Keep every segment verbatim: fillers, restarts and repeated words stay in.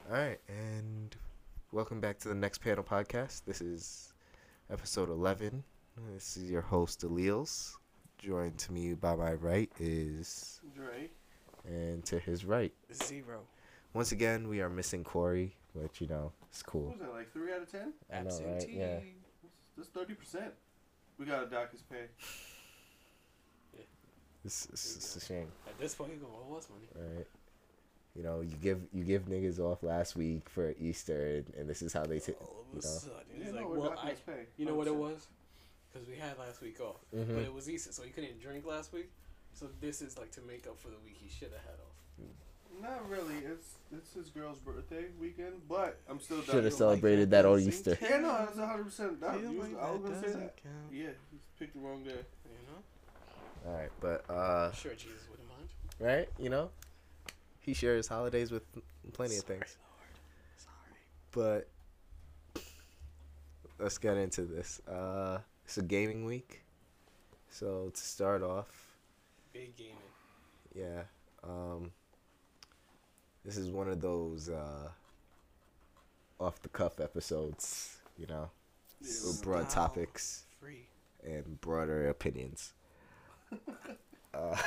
All right, and welcome back to the Next Panel podcast. This is episode eleven. This is your host, Aleels. Joined to me by my right is Dre. and to his right. Zero. Once again, we are missing Corey, but you know, it's What cool. was that, like three out of ten? I know, right? Absentee. Yeah. That's thirty percent. We got to dock his pay. It's, it's, it's a shame, At this point, you go, what was money? right? You know, you give you give niggas off last week for Easter, and, and this is how they take. All of you a know. sudden, Yeah, it's no, like, we're well, docking I, his pay. you know what it one hundred was? Because we had last week off, Mhm. but it was Easter, so he couldn't drink last week. So this is like to make up for the week he should have had off. percent. Not really. It's it's his girl's birthday weekend, but I'm still Should have docking. celebrated that on Easter. Yeah, no, that's one hundred percent. That, Feel you, like I was that going to say doesn't that. count. Yeah, he picked the wrong day. You know? All right, but uh, I'm sure Jesus wouldn't mind. right? You know, he shares holidays with plenty of Sorry, things. Lord. Sorry. But let's get into this. Uh, it's a gaming week, so to start off, Big gaming. yeah, um, this is one of those uh, off the cuff episodes, you know, Yeah, with broad Wow. topics Free. and broader opinions. uh,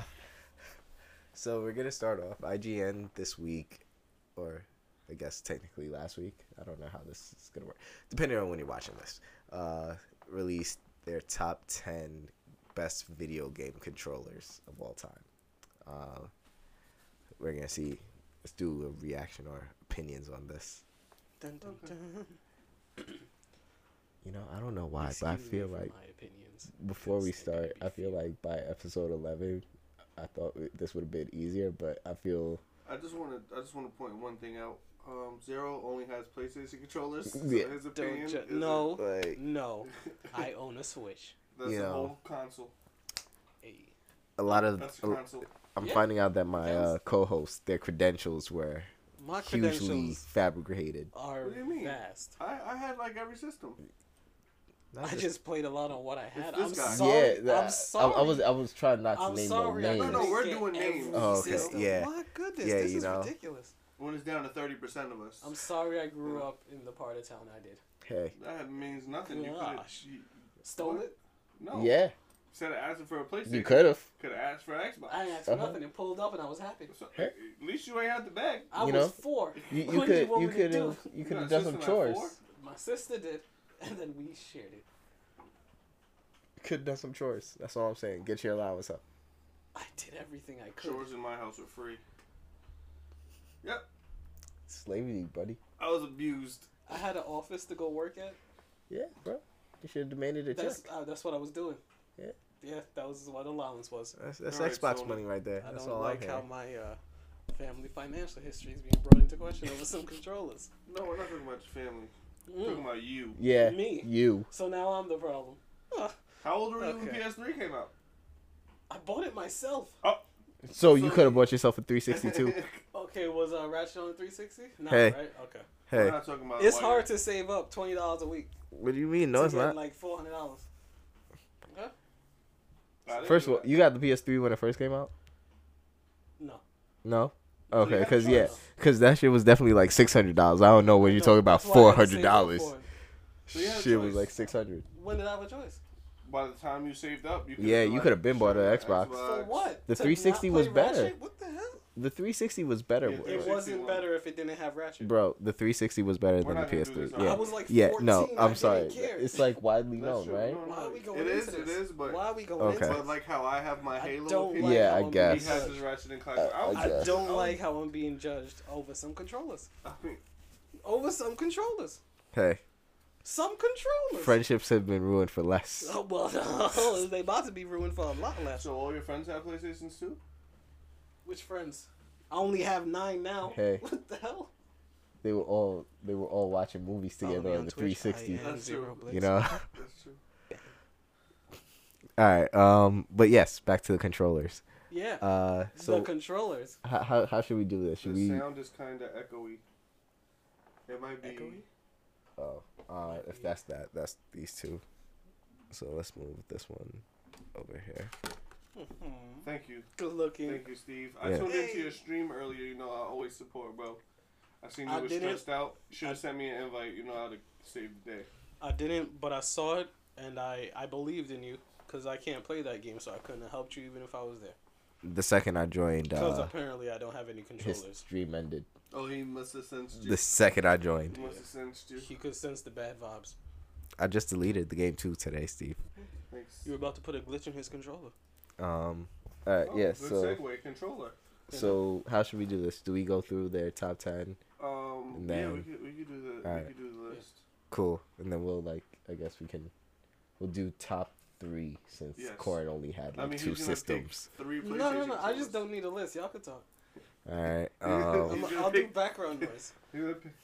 so we're gonna start off. I G N this week, or I guess technically last week. I don't know how this is gonna work, depending on when you're watching this. Uh, released their top ten best video game controllers of all time. Uh, we're gonna see. Let's do a reaction or opinions on this. Dun, dun, Okay. dun. You know, I don't know why, Excuse but I me feel for like my opinions. before we Because they gotta start, be I feel fair. like by episode eleven, I thought it- this would have been easier, but I feel I just want to I just want to point one thing out. Um, Zero only has PlayStation controllers. So Yeah. his Don't opinion ju- is no, like no. I own a Switch. that's You a know. whole console. Hey. a lot of. That's a console. I'm Yeah. finding out that my Yes. uh, co-hosts, their credentials were My hugely credentials fabricated. are What do you mean? vast. I, I had like every system. Not I just played a lot on what I had. this I'm guy. sorry. yeah, that- I'm sorry. I, I was I was trying not to I'm name sorry. no I names. No, no, couldn't we're get doing every names. Oh, okay, system. yeah. My goodness, Yeah, this you is know. ridiculous. When it's down to thirty percent of us. I'm sorry I grew up in the part of town I did. Hey, That means nothing. You could have. Gosh. Stole What? it. No. yeah, Instead of asking for a PlayStation, you could have. could have asked for an Xbox. I ain't asked for Uh-huh. nothing and pulled up and I was happy. So, Hey. at least you ain't had the bag. I You was know, four. You, What you did could want you me to could do? have you could got have a done some system at chores. four? My sister did, and then we shared it. Could have done some chores. That's all I'm saying. Get your allowance up. I did everything I could. Chores in my house were free. Yep. Slavery, buddy. I was abused. I had an office to go work at. Yeah, bro. You should have demanded a check. That's uh, that's what I was doing. Yeah. Yeah, that was what allowance was. That's, that's Alright, Xbox Sony. money right there. I That's don't all like I'm how hearing. my uh, family financial history is being brought into question over some controllers. No, we're not talking about your family. We're talking Mm. about you. Yeah, Me. you. So now I'm the problem. Ugh, How old were you when Okay. P S three came out? I bought it myself. So you So- could have bought yourself a three sixty-two. Okay, was uh, Ratchet on three sixty? No, Hey. right? Okay. We're Hey, not talking about It's why hard to save up twenty dollars a week. what do you mean? No, to it's get not. like four hundred dollars. Okay. I didn't First do of all, that. you got the P S three when it first came out. No. No. So you Okay, had a because yeah, choice. because that shit was definitely like six hundred dollars. I don't know when you're No, talking about that's why I four had to hundred save up dollars. for it. So you had a Shit was choice. like six hundred. When did I have a choice? By the time you saved up, you Yeah, been you like, could have been bought an shit, Xbox. For what? The To three sixty not was play better. Ratchet? What the hell? The three sixty was better, Yeah, bro. It three sixty wasn't was- better if it didn't have Ratchet. Bro, the three sixty was better We're than the not gonna P S do three. this. Yeah, I was like yeah. fourteen. No, I I'm didn't sorry. care. It's like widely That's known, true. right? No, no, Why are we going it is, into it this? is, but Why are we going Okay. into but this? like how I have my I Halo don't opinion, like Yeah, how I I'm guess. he being has judged. his Ratchet and Clank. Uh, I, I was- I guess. don't I like how I'm being judged over some controllers. I mean, Over some controllers. Hey, Some controllers. friendships have been ruined for less. Oh, well, they about to be ruined for a lot less. so all your friends have PlayStations too? Which friends? I only have nine now. Hey. What the hell? They were all they were all watching movies Follow together me on the Twitch. three sixty. I am That's Zero true. Blitz. You know. That's true. All right. Um. But yes, back to the controllers. Yeah. Uh. the So controllers. how how, how should we do this? Should the we? sound is kind of echoey. It might be. Echoey? Oh. Uh. If that's that, that's these two. So let's move this one over here. Thank you. Good looking. Thank you, Steve. I Yeah. tuned into Hey. your stream earlier. You know, I always support, bro. I seen you I were didn't- stressed out. Should I- have sent me an invite. You know how to save the day. I didn't, but I saw it and I I believed in you because I can't play that game, so I couldn't have helped you even if I was there. The second I joined, Because uh, apparently I don't have any his controllers. stream ended. Oh, he must have sensed you. The second I joined, He must have sensed you. He could sense the bad vibes. I just deleted the game too today, Steve. Thanks. You were about to put a glitch in his controller. Um, all right, Oh, yeah. good So, segue. Controller. so how should we do this? Do we go through their top ten? Um. And yeah, then- we could we could do the we Alright. could do the list. Cool, and then we'll like, I guess we can, we'll do top three since Yes. Corin only had I like mean, two he's gonna systems. pick three PlayStation. No, no, no. I controllers. just don't need a list. Y'all can talk. All right. He's Um, I'm, gonna I'll do pick- background noise. He's gonna pick-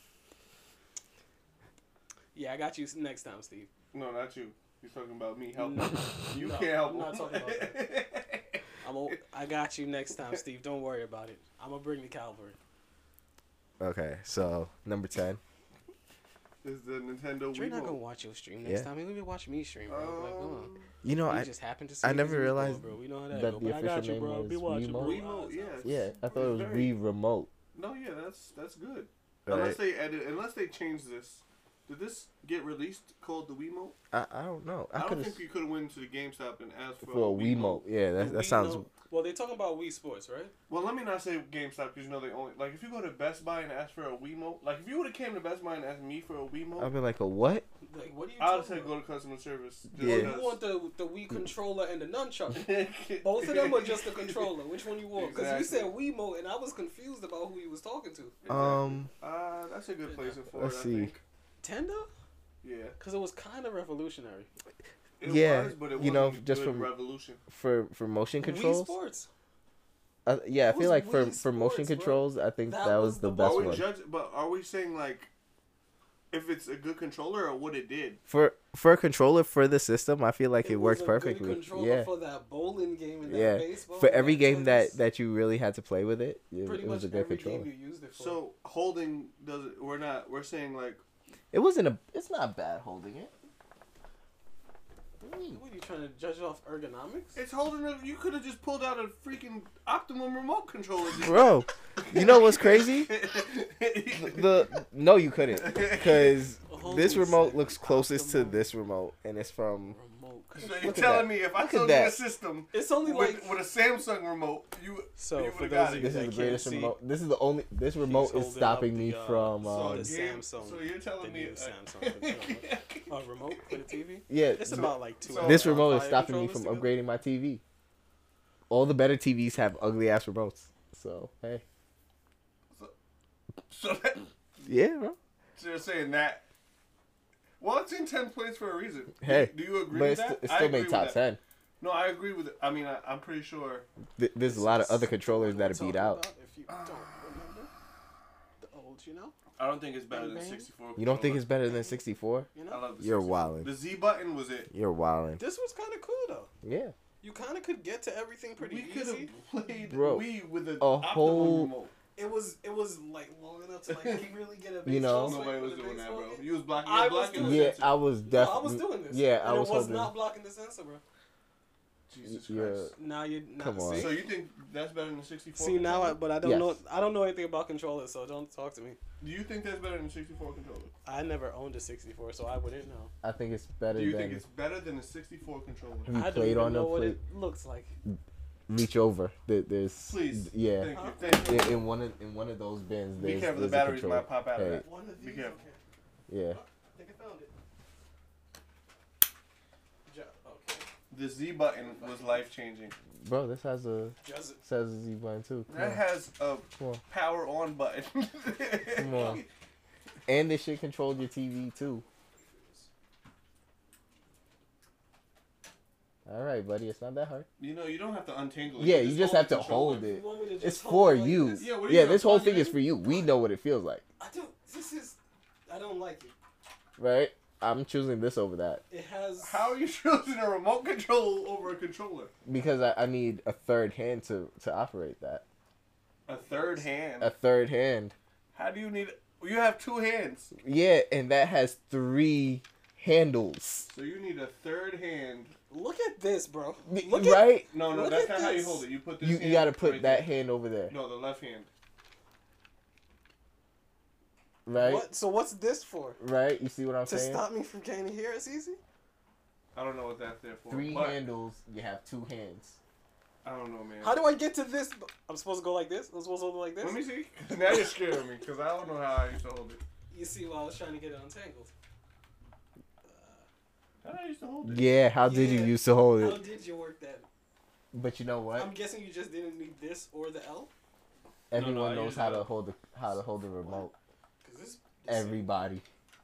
Yeah, I got you next time, Steve. No, not you. He's talking about me helping. No, You no, can't help I'm not him. talking about that. I'm a, I got you next time, Steve. Don't worry about it. I'm gonna bring the cavalry. okay, so number ten. Is the Nintendo You're not gonna Wii watch your stream next Yeah. time. You're gonna watch me stream, bro. like, come on. Um, You know, we I just happened to see I these never moves, realized bro. We know how that, that go. the But I got official you, bro. name Be was watching, bro. Wiimote. Wiimote, yeah. yeah, I thought it was Very- Wii Remote. No, yeah, that's that's good. Right? Unless they edit, unless they change this. Did this get released called the Wiimote? I, I don't know. I, I, don't could think you could have went to the GameStop and asked for, for a Wiimote. Yeah, that The that Wii sounds. Note- Well, they talking about Wii Sports, right? Well, let me not say GameStop because you know they only like if you go to Best Buy and ask for a Wiimote. Like if you would have came to Best Buy and asked me for a I'd Wiimote, be like, a what? Like, what are you I would talking say about? go to customer service. Oh, Yeah. you want the the Wii controller and the nunchuck? Both of them or just the controller? Which one you want? Because Exactly. you said Wiimote, and I was confused about who you was talking to. Um, Uh, that's a good place for Let's it. see. I think. Tender? Yeah. Because it was kind of revolutionary. It Yeah, was, but it you know, wasn't just good from- revolution. for for motion Wii controls. Sports. Uh, yeah, I It feel was like for Wii for motion Sports, bro. controls, I think That that, was was the the best Are we one. judge? But are we saying like if it's a good controller or what it did? For for a controller for the system, I feel like it, was works a good perfectly. controller Yeah, for that bowling game and that yeah. baseball. For and every that game that tennis. that you really had to play with it, it, Pretty it was much a good every controller. game you used it for. So holding does it? We're not. We're saying like It wasn't a. It's not bad holding it. what are you trying to judge off ergonomics? it's holding. A, you could have just pulled out a freaking Optimum remote controller, Bro, you know what's crazy? The no, you couldn't, because Hold this on a remote second. looks closest to Optimum this remote, and it's from. remote. So control. you're Look at telling that. me if I Look at sold you a that. system It's only with, like with a Samsung remote, you so you for would've those got of it. you This that is the can't greatest see, remote. This is the only. This remote holding is stopping up me the, uh, from. so, Uh, the game- Samsung- so you're telling the me new uh, Samsung controller. A remote for the T V. yeah, It's th- about like two. So- this uh, remote is fire stopping me from controllers together. upgrading my T V. All the better T Vs have ugly ass remotes. So hey, so, that, yeah, bro. so you're saying that. Well, it's in tenth place for a reason. Hey, do, do you agree But with it's, that? it I still agree made with top that. ten. No, I agree with it. I mean, I, I'm pretty sure. Th- There's a This lot of is other controllers what that we're are beat talking out. about If you don't remember the old, you know, I don't think it's better than Bang, bang. sixty-four. You don't think controller. it's better than sixty-four? you I know. love the You're sixty-four. wildin'. The Z button was it. You're wilding. This was kind of cool though. Yeah. You kind of could get to everything pretty We could easy. have played Bro, Wii with a, a Optimum whole- remote. It was it was like long enough to like really get a You know? baseball swing Nobody with was a doing that, baseball bro. game. You was blocking. I You was was blocking doing the Yeah, sensor. I was No, I definitely. was doing this. Yeah, and I was it was holding. not blocking the sensor, bro. Jesus Yeah. Christ. Now you now Come on. see. So you think that's better than sixty-four? See now, I, controller? but I don't Yes. know. I don't know anything about controllers, so don't talk to me. Do you think that's better than sixty-four controller? I never owned a sixty-four, so I wouldn't know. I think it's better Do you than. think it's better than a sixty-four controller? Have you I don't played even on know a what play? it looks like. Reach over. There, there's. Please. Yeah. Thank Huh? you. Thank you. In, in one of in one of those bins, Be there's, careful, the there's a batteries controller. might pop out of Hey, that. One of Be these. yeah. careful. Okay. I think I found it. Jo- okay. The Z button was life changing. Bro, this has a Just says a Z button too. Come That on. has a Come on. power on button. Come on. And this shit controlled your T V too. All right, buddy. It's not that hard. You know, you don't have to untangle it. Yeah, you just hold have the to controller. hold You it. want me to just It's hold for it like you. this? Yeah, what are you Yeah, gonna this whole plug it thing is in? for you. We know what it feels like, I don't. This is. I don't like it. right? I'm choosing this over that It has. How are you choosing a remote control over a controller? because I, I need a third hand to, to operate that. A third hand. A third hand. How do you need? You have two hands, Yeah, and that has three handles. so you need a third hand. Look at this, bro. N- Look at. right? No, no, Look that's at not how you this. hold it. You put this. You, you hand got to put right that there. hand over there. No, the left hand. right? What? So what's this for? Right? You see what I'm To saying? stop me from getting here as easy? I don't know what that's there for. Three but handles. You have two hands. I don't know, man. How do I get to this? I'm supposed to go like this? I'm supposed to go like this? Let me see. Now you're scaring me because I don't know how I used to hold it. You see why I was trying to get it untangled. How did I used to hold it? Yeah, how did you Yeah. used to hold How it? did you work that? But you know what? I'm guessing you just didn't need this or the L? Everyone No, no, I knows use how that. to hold the how to hold the remote. Cause this, this Everybody.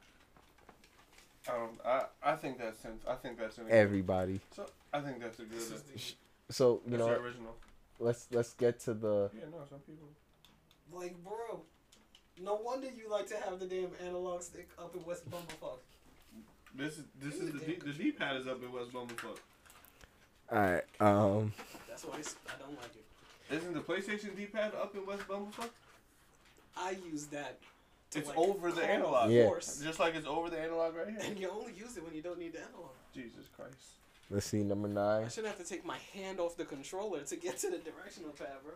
I don't. I I think that's sense. I think that's an. Everybody. So I think that's a good. This is the, So you That's know the what? original. Let's let's get to the Yeah, no, some people. like, bro. No wonder you like to have the damn analog stick up in West Bumblefuck. This is this You is the damn D, the D pad is up in West Bumblefuck. Alright, um That's why it's, I don't like it. Isn't the PlayStation D pad up in West Bumblefuck? I use that. To It's like over the call analog. Yeah. force. Just like it's over the analog right here. And you only use it when you don't need the analog. Jesus Christ. let's see number I nine. shouldn't have to take my hand off the controller to get to the directional pad, bro.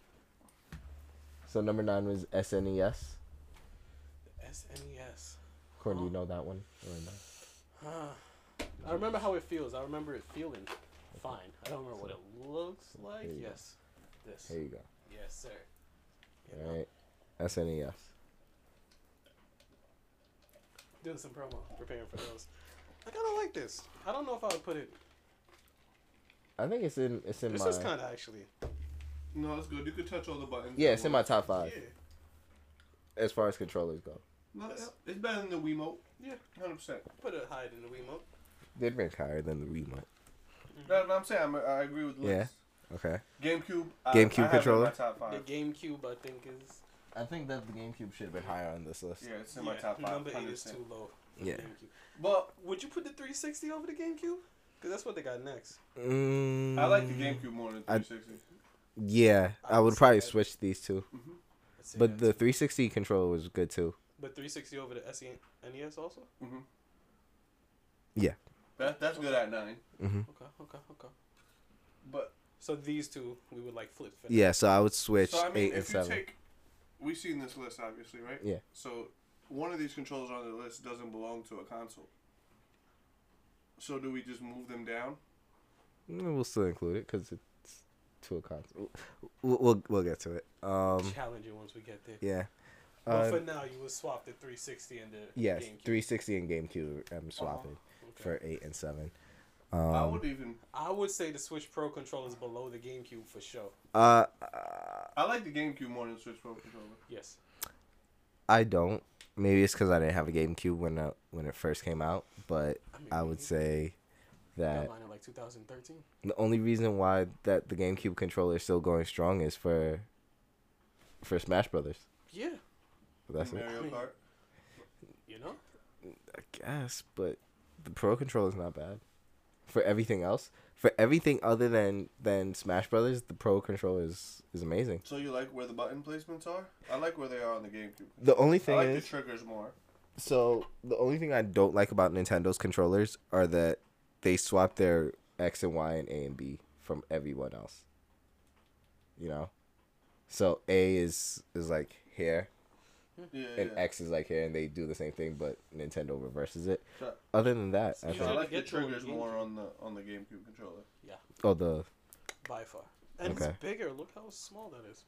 So number nine was S N E S. The S N E S. Corn, do you know that one? Or no? Huh. I remember how it feels. I remember it feeling fine. I don't remember what it looks like. There you go. Yes. This. Here you go. Yes, sir. You know, Alright. S N E S. doing some promo, preparing for those. I kind of like this. I don't know if I would put it. I think it's in it's in This my is kind of actually. No, it's good. You could touch all the buttons. Yeah, it's in my top five Yeah. as far as controllers go. No, it's- it's better than the Wiimote. Yeah. Hundred percent. Put it higher than the Wiimote. They'd rank higher than the remote. That's what I'm saying. I'm, I agree with Liz. Yeah. Okay. GameCube. I- GameCube I have it in controller? my top The five. GameCube, I think, is. I think that the GameCube should have been higher on this list. Yeah, it's in my top five. Number eight one hundred is percent. too low. for Yeah. GameCube. But Would you put the three sixty over the GameCube? Because that's what they got next. Mm, I like the GameCube more than I- three sixty. Yeah, I I would would say probably that. switch these two. Mm-hmm. I'd say But that the too. three sixty controller was good too. But three sixty over the S E N E S also? Mm-hmm. Yeah. That that's good at nine. hmm Okay, okay, okay. But So these two, we would like flip. for Yeah, so I would switch so I mean, eight and if you seven. take, we've seen this list obviously, right? Yeah. So one of these controllers on the list doesn't belong to a console. So do we just move them down? Mm, We'll still include it because it's to a console. We'll, we'll we'll get to it. Um, Challenge it once we get there. yeah. But Uh, for now, you would swap the three sixty and the yes, GameCube. three sixty and GameCube. I'm swapping Okay. for eight and seven. I Um, would even. I would say the Switch Pro controller is below the GameCube for sure. uh, I like the GameCube more than the Switch Pro controller. Yes. I don't. Maybe it's because I didn't have a GameCube when uh, when it first came out, but I, mean, I would say I got that mine in like two thousand thirteen. the only reason why that the GameCube controller is still going strong is for for Smash Brothers. Yeah. That's it. Mario I mean- Kart. You know? I guess, but the Pro controller is not bad. For everything else, for everything other than than Smash Brothers, the Pro controller is, is amazing. So you like where the button placements are? I like where they are on the GameCube. The only I thing like is, the triggers more. so the only thing I don't like about Nintendo's controllers are that they swap their X and Y and A and B from everyone else. You know, so A is is like here Yeah, and yeah. X is like here, and they do the same thing, but Nintendo reverses it. So- Other than that, So I you So I think, gotta like the get to on the triggers more GameCube. on the on the GameCube controller. oh the By far. And Okay. it's bigger. Look how small that is.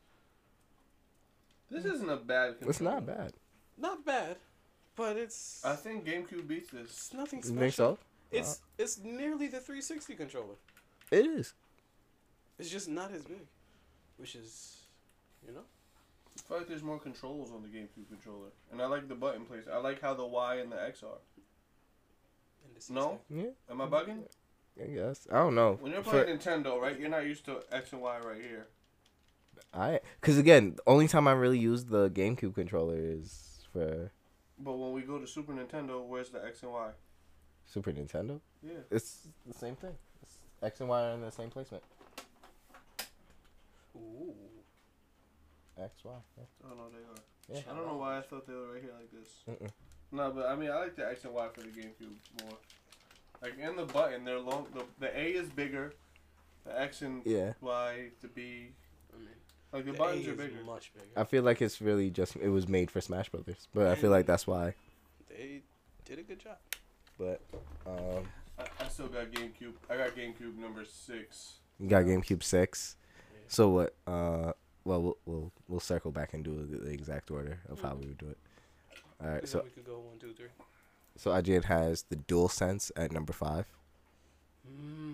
This isn't a bad controller. it's not bad. Not bad, but it's I think GameCube beats this. it's nothing You special. think so? It's it's nearly the three sixty controller. It is. It's just not as big, which is, you know. I feel like there's more controls on the GameCube controller, and I like the button place. I like how the Y and the X are. And the No? Yeah, Am I bugging? I guess. I don't know. When you're For- playing Nintendo, right? You're not used to X and Y right here. I because again, the only time I really use the GameCube controller is for But when we go to Super Nintendo, where's the X and Y? Super Nintendo. Yeah. It's the same thing. It's X and Y are in the same placement. Ooh. X, Y. Yeah. Oh no, they are. Yeah. I don't know why I thought they were right here like this. Mm-mm. No, but I mean, I like the X and Y for the GameCube more. Like in the button, they're long. The, the A is bigger. The X and Yeah. Y, the B. I mean, Like the, The buttons A are is bigger. much bigger. I feel like it's really just it was made for Smash Brothers, but I feel like that's why. They did a good job. But um, I, I still got GameCube. I got GameCube number six. you got GameCube six. Yeah. So what? Uh, well, we'll we'll we'll circle back and do the, the exact order of how we would do it. All right. And So then we could go one, two, three. so Ajay has the DualSense at number five. Mm.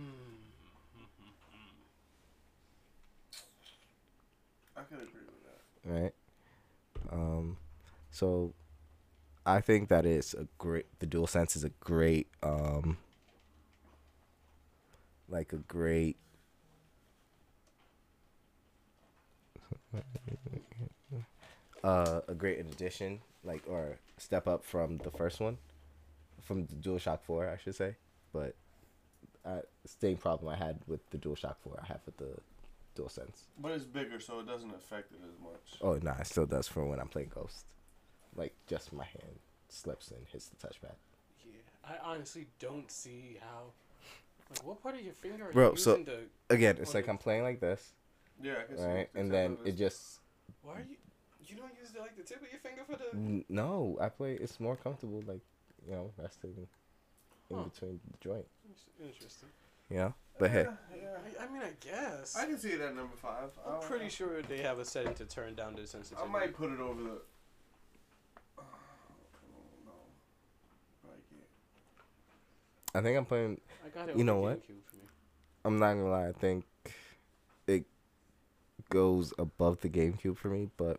I can agree with that. Right. Um, so I think that is a great. The DualSense is a great. Um, like a great. Uh, a great addition, like or step up from the first one, from the DualShock four, I should say. But uh, same problem I had with the DualShock four, I have with the DualSense. But it's bigger, so it doesn't affect it as much. Oh no, it still does for when I'm playing Ghost. Like just my hand slips and hits the touchpad. Yeah, I honestly don't see how. Like, what part of your finger are Bro, you so- using to? Again, it's like I'm playing like this, Yeah, I can see right? it. And It's then half of it his- just Why are you? You don't use the, like the tip of your finger for the. n- no. I play. It's more comfortable, like you know, resting in Huh. between the joint. Interesting. You know, but hey, Yeah, yeah. I, I mean, I guess. I can see it at number five. I I'm don't- pretty sure they have a setting to turn down the sensitivity. I might put it over the. Oh, no. I can't. I think I'm playing. I got it. You on know the what? GameCube for me. I'm not gonna lie. I think it goes above the GameCube for me, but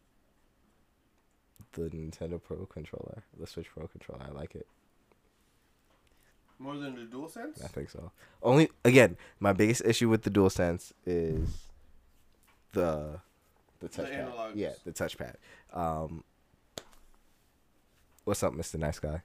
the Nintendo Pro controller, the Switch Pro controller, I like it. More than the DualSense? I think so. Only again, my biggest issue with the DualSense is the the The touchpad. analogs. Yeah, the touchpad. Um, what's up, Mister Nice Guy?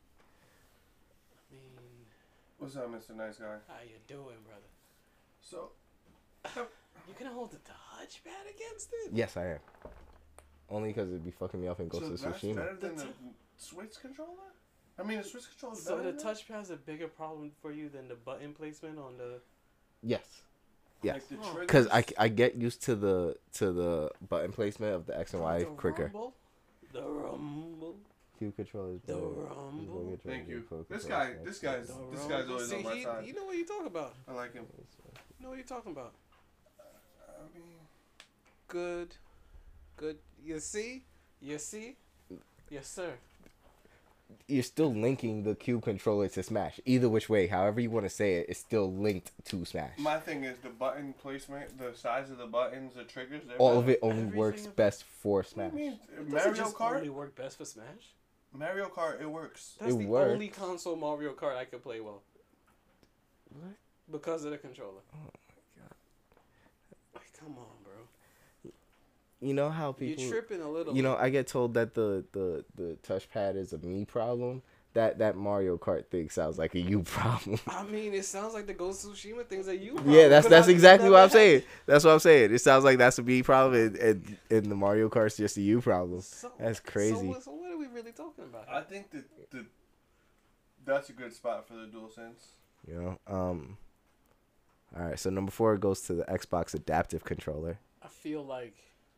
I mean, What's up, Mister Nice Guy? how you doing, brother? So, You can hold the touchpad against it? Yes, I am. Only because it'd be fucking me up in Ghost so of that's Tsushima. better than The the t- Switch controller? I mean, the Switch controller is So better the than that? touchpad's a bigger problem for you than the button placement on the. Yes. Yes. Like the Huh. triggers? Because I, I get used to the to the button placement of the X and Y the quicker. Rumble? The rumble. Q controllers. The better. rumble. Controllers Thank you. pro This controllers guy, faster. this guy's, The this rumble. guy's always See, on my he, side. you know what you're talking about. I like him. You know what you're talking about. I mean, Good. Good. You see? You see? Yes, sir. You're still linking the Cube controller to Smash. Either which way, however you want to say it, it's still linked to Smash. my thing is the button placement, the size of the buttons, the triggers. they're All of better. it only Everything works ab- best for What do Smash. you mean? Does it Mario just Kart? only work best for Smash? Mario Kart, it works. That's It the works. only console Mario Kart I could play well. What? Because of the controller. Oh my god. Like, come on, bro. You know how people. You're tripping a little. You know, I get told that the, the, the touchpad is a me problem. That that Mario Kart thing sounds like a you problem. I mean, it sounds like the Ghost of Tsushima things that you. Yeah, that's that's Because I've exactly what never I'm had- saying. That's what I'm saying. It sounds like that's a me problem, and, and, and the Mario Kart's just a you problem. So, That's So, crazy. what- so what are we really talking about? I think that the that's a good spot for the DualSense. You know. Um. All right. So number four goes to the Xbox Adaptive Controller. I feel like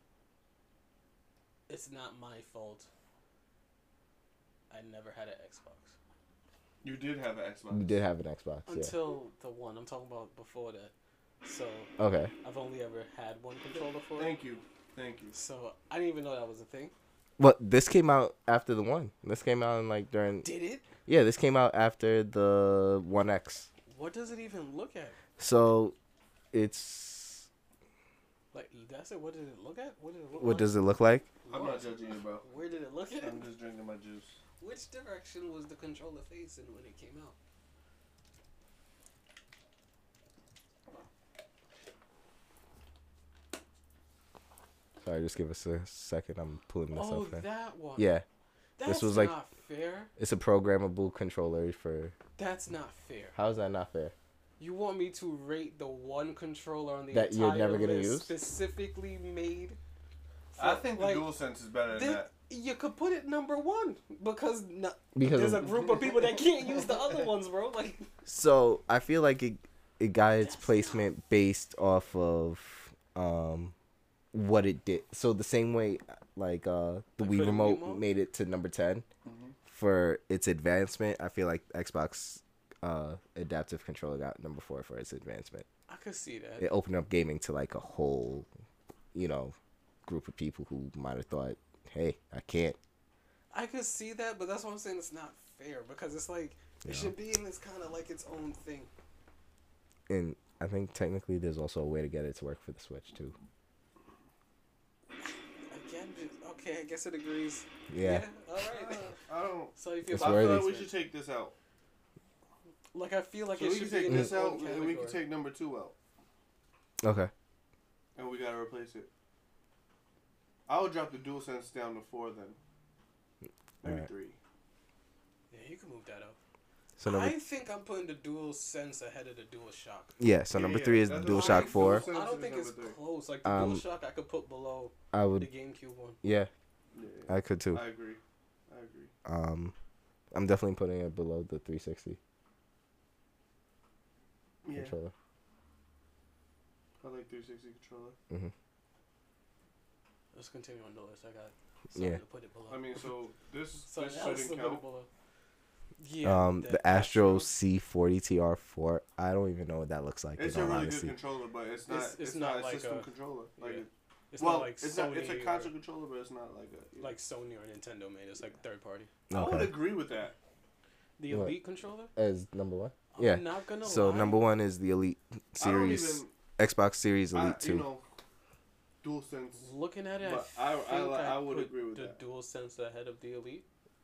it's not my fault. I never had an Xbox You did have an Xbox. You did have an Xbox, yeah. until the one I'm talking about before that. So Okay. I've only ever had one controller for it. Thank you, thank you. So I didn't even know that was a thing. Well, this came out after the one. This came out in like during. Did it? Yeah, this came out after the One X. What does it even look at? So, it's Like that's it. What did it look at? What did it look what like? does it look like? I'm What? not judging you, bro. Where did it look at? I'm just drinking my juice. Which direction was the controller facing when it came out? Sorry, just give us a second. I'm pulling this Oh, up. Here. that one. Yeah, That's was like- not fair. it's a programmable controller for. That's not fair. How is that not fair? You want me to rate the one controller on the That entire you're never gonna list use? specifically made? For, I think the like, DualSense is better than then that. you could put it number one because no, Because there's a of- group of people that can't use the other ones, bro. Like, So I feel like it it got its That's placement based off of um what it did. So the same way, like uh, the Like Wii for the remote Wiimote? made it to number ten Mhm. for its advancement. I feel like Xbox uh, adaptive controller got number four for its advancement. I could see that. It opened up gaming to like a whole, you know, group of people who might have thought, "Hey, I can't." I could see that, but that's what I'm saying. It's not fair because it's like Yeah. it should be in this kind of like its own thing. And I think technically there's also a way to get it to work for the Switch too. Again, but- okay, I guess it agrees. Yeah. all right. Uh, I don't. So you feel It's I worthy. feel like we should take this out. like I feel like So it we should can be take in this its out, own and we can category. take number two out, Okay. and we gotta replace it. I would drop the DualSense down to four then. Maybe Alright. three. Yeah, you can move that up. So number I think I'm putting the Dual Sense ahead of the Dual Shock. yeah. So Yeah, number yeah, three is the that's what DualShock I think. Four. DualSense I don't is think it's number three. close. Like the Um, Dual Shock, I could put below I the would. GameCube one. Yeah, Yeah, yeah. I could too. I agree. I agree. Um, I'm definitely putting it below the three sixty Yeah, controller. I like three sixty controller. hmm Let's continue on the list. I got something Yeah. to put it below. I mean, so this Something this else to shouldn't put it count. below. Yeah. um, the, Astro C forty T R four. I don't even know what that looks like. It's in a all really honesty. good controller, but it's not. It's- It's, it's not, not a like system a- controller. Like, yeah. it, It's well, not like it's Sony not. It's a or- console controller, but it's not like a. like Sony or Nintendo made. It's like third party. I would Okay. agree with that. The What? Elite controller. As number one. I'm Yeah. not gonna So lie. number one is the Elite I don't Series, even. Xbox Series Elite I, Two. you know, DualSense. Looking at it, But I, I- I think li- I, I would put agree with the that. Dual Sense ahead of the Elite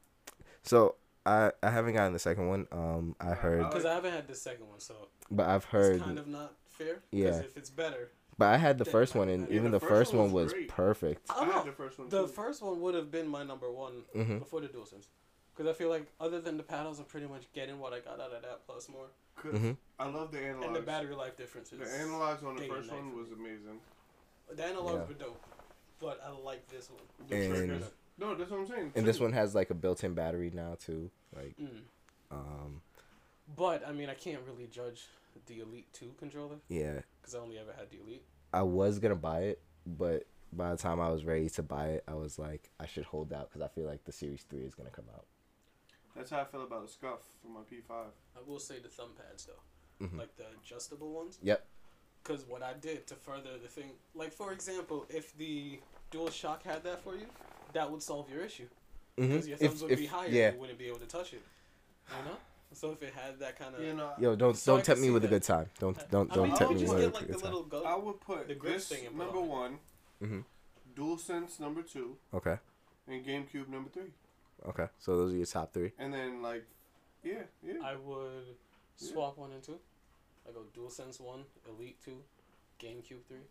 So I I haven't gotten the second one. Um, I I- heard, I because I haven't had the second one, so but I've heard, it's kind of not fair. Yeah. Because if it's better, but I had the Yeah, first I- one, and yeah, even the the first first one one was was great. perfect. I I don't had know. the first one The too. first one would have been my number one hmm before the DualSense. Because I feel like other than the paddles, I'm pretty much getting what I got out of that plus more. 'Cause hmm I love the analogs. And the battery life differences. The analogs on the day and first night one for was me. amazing. The analogs Yeah. were dope, but I like this one. The And- triggers. No, that's what I'm saying. And this too. one has like a built-in battery now too. Like, Mm. um, But I mean, I can't really judge the Elite Two controller yeah, because I only ever had the Elite. I was gonna buy it, but by the time I was ready to buy it, I was like, I should hold out because I feel like the Series Three is gonna come out. That's how I feel about the Scuff for my P five. I will say the thumb pads though, Mhm. like the adjustable ones. Yep. Because what I did to further the thing, like for example, if the Dual Shock had that for you, that would solve your issue. hmm Because your thumbs would be higher, yeah, you wouldn't be able to touch it. You know. So if it had that kind of, You know, yo, don't So I don't can tempt me see with a that. good time. Don't don't I don't mean, tempt you me could just with a get like the good time. little go. I would put The grip this thing and put number on it. one, hmm DualSense number two, Okay, and GameCube number three. okay. So those are your top three. And then like, yeah, yeah. I would swap one and two. I go DualSense one, Elite two, GameCube three.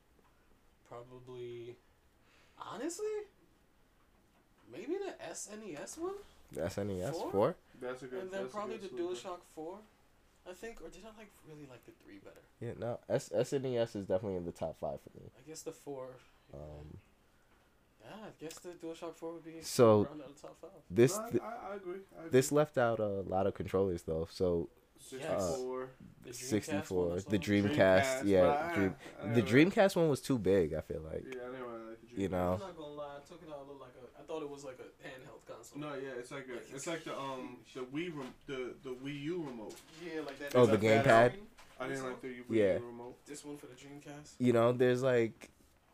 Probably, honestly, maybe the S N E S one, The S N E S Four? four. That's a good. and then that's a probably good the sleeper. DualShock four. I think, or did I like really like the three better? Yeah, no. S SNES is definitely in the top five for me. I guess the four. Um, Yeah, I guess the DualShock four would be So, around out of the top five. this No, I, th- I, I agree. I agree. this left out a lot of controllers though. So sixty-four. The Dreamcast one sixty-four, as the well. Dreamcast, but yeah, I- Dream, I the never- Dreamcast one was too big. I feel like, Yeah, I didn't really like the Dreamcast. you know. I'm not gonna lie, I took it out. It looked like a. I thought it was like a handheld console. No, yeah, it's like a, Like, it's it's like the um the Wii rem- the the Wii U remote. Yeah, like that. Oh, the gamepad? screen. I didn't like the Wii Yeah. U remote. This one for the Dreamcast. You know, there's like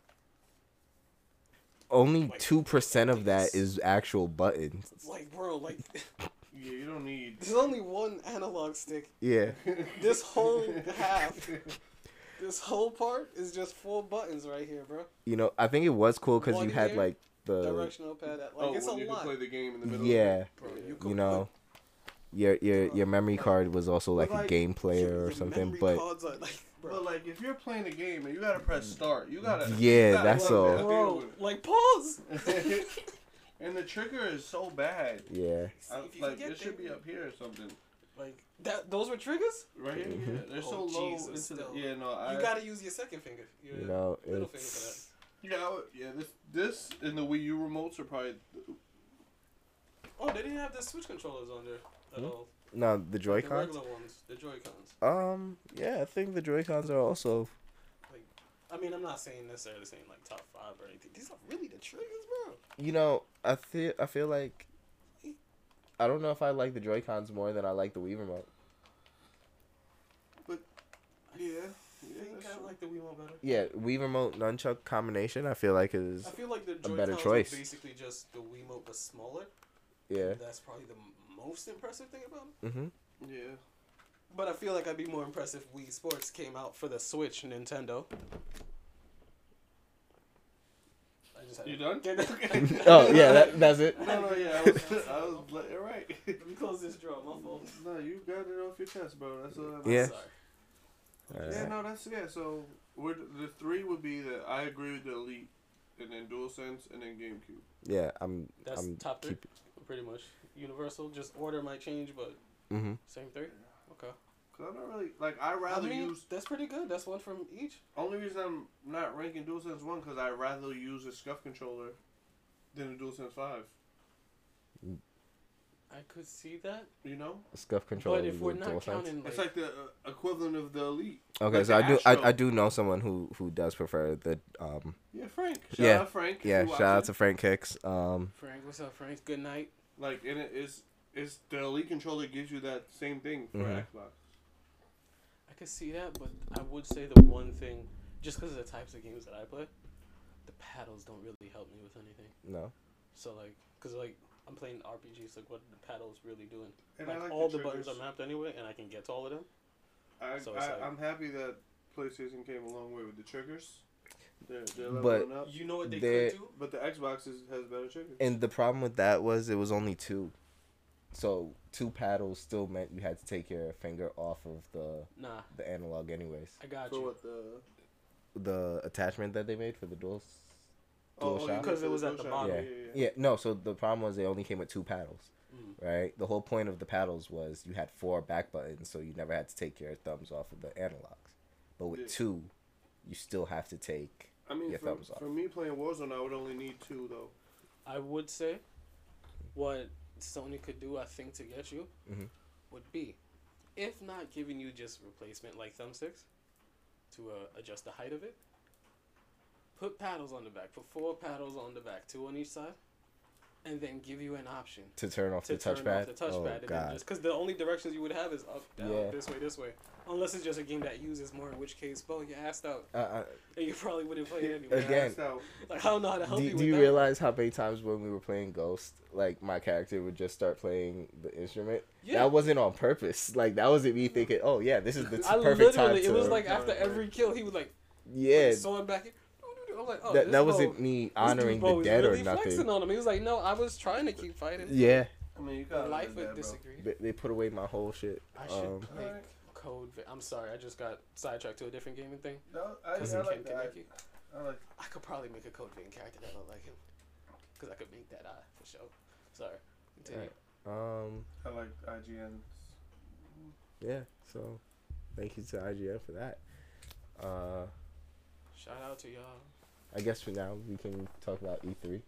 only Like, two percent of that these- is actual buttons. Like, bro, like Yeah, you don't need. there's only one analog stick. Yeah, This whole half, this whole part is just four buttons right here, bro. you know, I think it was cool because One you had here, like the Directional pad. Like oh, it's when a you lot. can play the game in the middle. yeah, Of it. Bro, you Yeah. could you know, your your your memory card was also like, But, like, a game player Your- or your something, memory but cards are like, bro. But like, if you're playing a game and you gotta press start, you gotta. Yeah, you gotta that's love all. that. Bro, like pause. And the trigger is so bad. yeah, See, I, if you like can it get should there, be up here or something. Like that. Those were triggers. Right here, Mhm. yeah. They're so Oh, low Jesus, into the. still. Yeah, no, I. You gotta use your second finger. Your you know, middle finger for that. it's Yeah, I would- yeah. This, this, and the Wii U remotes are probably. Oh, they didn't have the Switch controllers on there at Hmm? all. no the The Joy-Cons. regular ones, the Joy Cons. Um, yeah, I think the Joy-Cons are also. Like I mean, I'm not saying necessarily saying like top five or anything. These are really the triggers, bro. You know, I feel I feel like I don't know if I like the Joy-Cons more than I like the Wii remote. But yeah, yeah, I think that's I true. like the Wiimote better. Yeah, Wii remote nunchuck combination I feel like is I feel like the a Joy-Cons better are choice. basically just the Wiimote but smaller. yeah. That's probably the m- most impressive thing about it. Mm-hmm. Yeah. But I feel like I'd be more impressed if Wii Sports came out for the Switch Nintendo. I just had You to done? get that- Oh yeah, that, that's it. No, no, yeah, I was, I was like, you're right. Let me close this drawer. My fault. No, you got it off your chest, bro. That's what I'm Yeah. Sorry. Alright. Yeah, no, that's yeah. So we're, the three would be that I agree with the Elite, and then DualSense, and then GameCube. Yeah, I'm. That's I'm top three? keep- Pretty much universal. Just order might change, but Mhm. same three. Okay. Cause I'm not really like I I rather mean, use. that's pretty good. That's one from each. Only reason I'm not ranking DualSense one because I rather use a SCUF controller than a DualSense five. I could see that. You know, Scuff controller. But if we're with not DualSense. counting, like, it's like the uh, equivalent of the Elite. Okay, like so the I do I, Astro. I do know someone who who does prefer the um Yeah, Frank. Shout Yeah. out Frank. if yeah you shout out watching. to Frank Hicks um Frank, what's up, Frank? Good night. Like, and it is it's the Elite controller gives you that same thing for Mhm. Xbox. I could see that, but I would say the one thing, just because of the types of games that I play, the paddles don't really help me with anything. no So like, cause like I'm playing R P Gs, like what are the paddles really doing? And like, I like all the, the, buttons triggers. are mapped anyway, and I can get to all of them. I, So it's I, like- I'm happy that PlayStation came a long way with the triggers. They're, they're But- leveling up. You know what they They're- could do? But the Xbox is, has better triggers. and the problem with that was it was only two, so two paddles still meant you had to take your finger off of the Nah, the analog anyways. I got For you. what the The attachment that they made for the dual oh, DualShock? you mean 'Cause for it was the at the DualShock? bottom. Yeah, Yeah. yeah, yeah. Yeah, no. So the problem was they only came with two paddles, Mm. right? The whole point of the paddles was you had four back buttons, so you never had to take your thumbs off of the analogs. But with Yeah. two, you still have to take. I mean, Your for, thumbs off. for me playing Warzone, I would only need two though. I would say what Sony could do, I think, to get you Mhm. would be, if not giving you just replacement like thumbsticks to uh, adjust the height of it, put paddles on the back. Put four paddles on the back, two on each side, and then give you an option To turn off to the turn touchpad. off the touchpad. Oh and then god. just because the only directions you would have is up, down, Yeah. this way, this way. Unless it's just a game that uses more, in which case, bro, you're assed out, Uh, uh, and you probably wouldn't play it anyway. Again, Maxed out. Like, I don't know how to help do, you do with you that. realize how many times when we were playing Ghost, like my character would just start playing the instrument? Yeah. That wasn't on purpose. Like that wasn't me thinking, oh yeah, this is the t- I perfect time literally, to. it was like No, after no, every kill, he would like yeah, put sword back in. I was like, oh, that this that bro- wasn't me this honoring dude, bro, the is dead really or flexing nothing. on him. He was like, no, I was trying to keep fighting. Yeah, I mean, you got Life would that, bro. disagree. they, they put away my whole shit. I should Um, play Alright. Code. Ve- I'm sorry, I just got sidetracked to a different gaming thing. No, I, Because I of like Ken that. Kaneki. I like. I could probably make a Code Vein character that look like him. Because I could make that eye for sure. Sorry. Continue. um, I like I G N. yeah. So, thank you to I G N for that. Uh, Shout out to y'all. I guess for now we can talk about E three.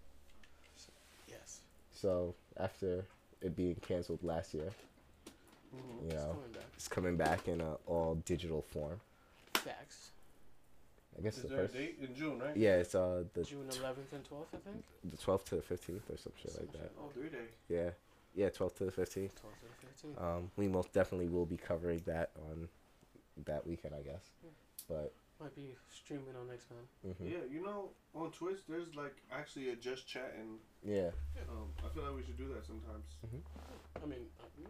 Yes. So after it being canceled last year, Mm-hmm. you It's know, coming back. it's coming back in a all digital form. Facts. I guess Is the there a first. date in June, right? Yeah, it's uh the June eleventh and twelfth, I think. the twelfth to the fifteenth or some shit like that. Oh, three day. Yeah, yeah, twelfth to the fifteenth. twelfth to the fifteenth. Um, we most definitely will be covering that on that weekend, I guess. But Might be streaming on next man. mhm. Yeah, you know, on Twitch, there's like actually a just chatting. yeah, Um, I feel like we should do that sometimes. I mean, uh, yeah.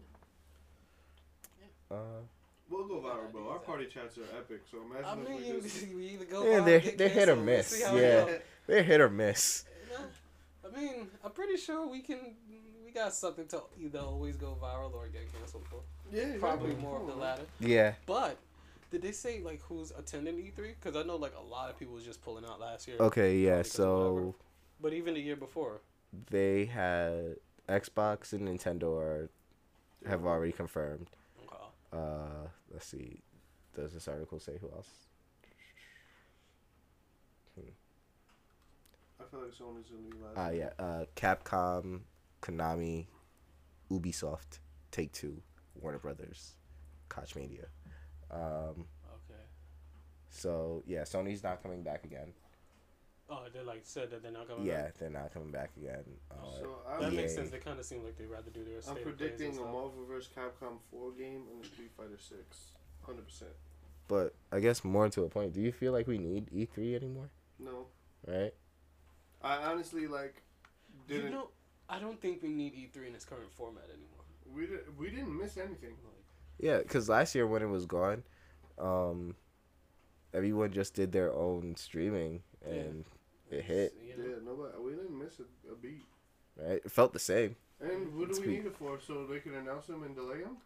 uh, We'll go Yeah, viral, bro. Our exactly. party chats are epic. So imagine I if mean, we you, just. you either go Yeah, viral or they're- get they're hit or canceled. We'll miss, see how it yeah. go. they're hit or miss. Yeah. I mean, I'm pretty sure we can. We got something to either always go viral or get canceled for. Yeah, Probably exactly. more of the Cool, latter. Yeah, But did they say like who's attending E three? Because I know like a lot of people was just pulling out last year. okay, yeah. Probably 'cause of whatever. So But even the year before. they had Xbox and Nintendo are have already confirmed. Okay. Uh, let's see. Does this article say who else? I feel like Sony's gonna be last. Ah, yeah. Uh, Capcom, Konami, Ubisoft, Take Two, Warner Brothers, Koch Media. Um, Okay. So yeah, Sony's not coming back again. Oh, they like said that they're not coming Yeah, back. they're not coming back again. Uh, So That I'm, makes E A. sense. They kind of seem like they rather do their. I'm state of plays predicting and a stuff. Marvel vs. Capcom four game and a Street Fighter six. one hundred percent. But I guess more to a point. Do you feel like we need E three anymore? No. Right? I honestly, like, didn't. You know, I don't think we need E three in its current format anymore. we, did, we didn't miss anything. Like, Yeah, because last year when it was gone, um, everyone just did their own streaming and it it's, hit. you know, Yeah, nobody. We didn't miss a, a beat. Right? It felt the same. And what do we Sweet. need it for? So they can announce them and delay them?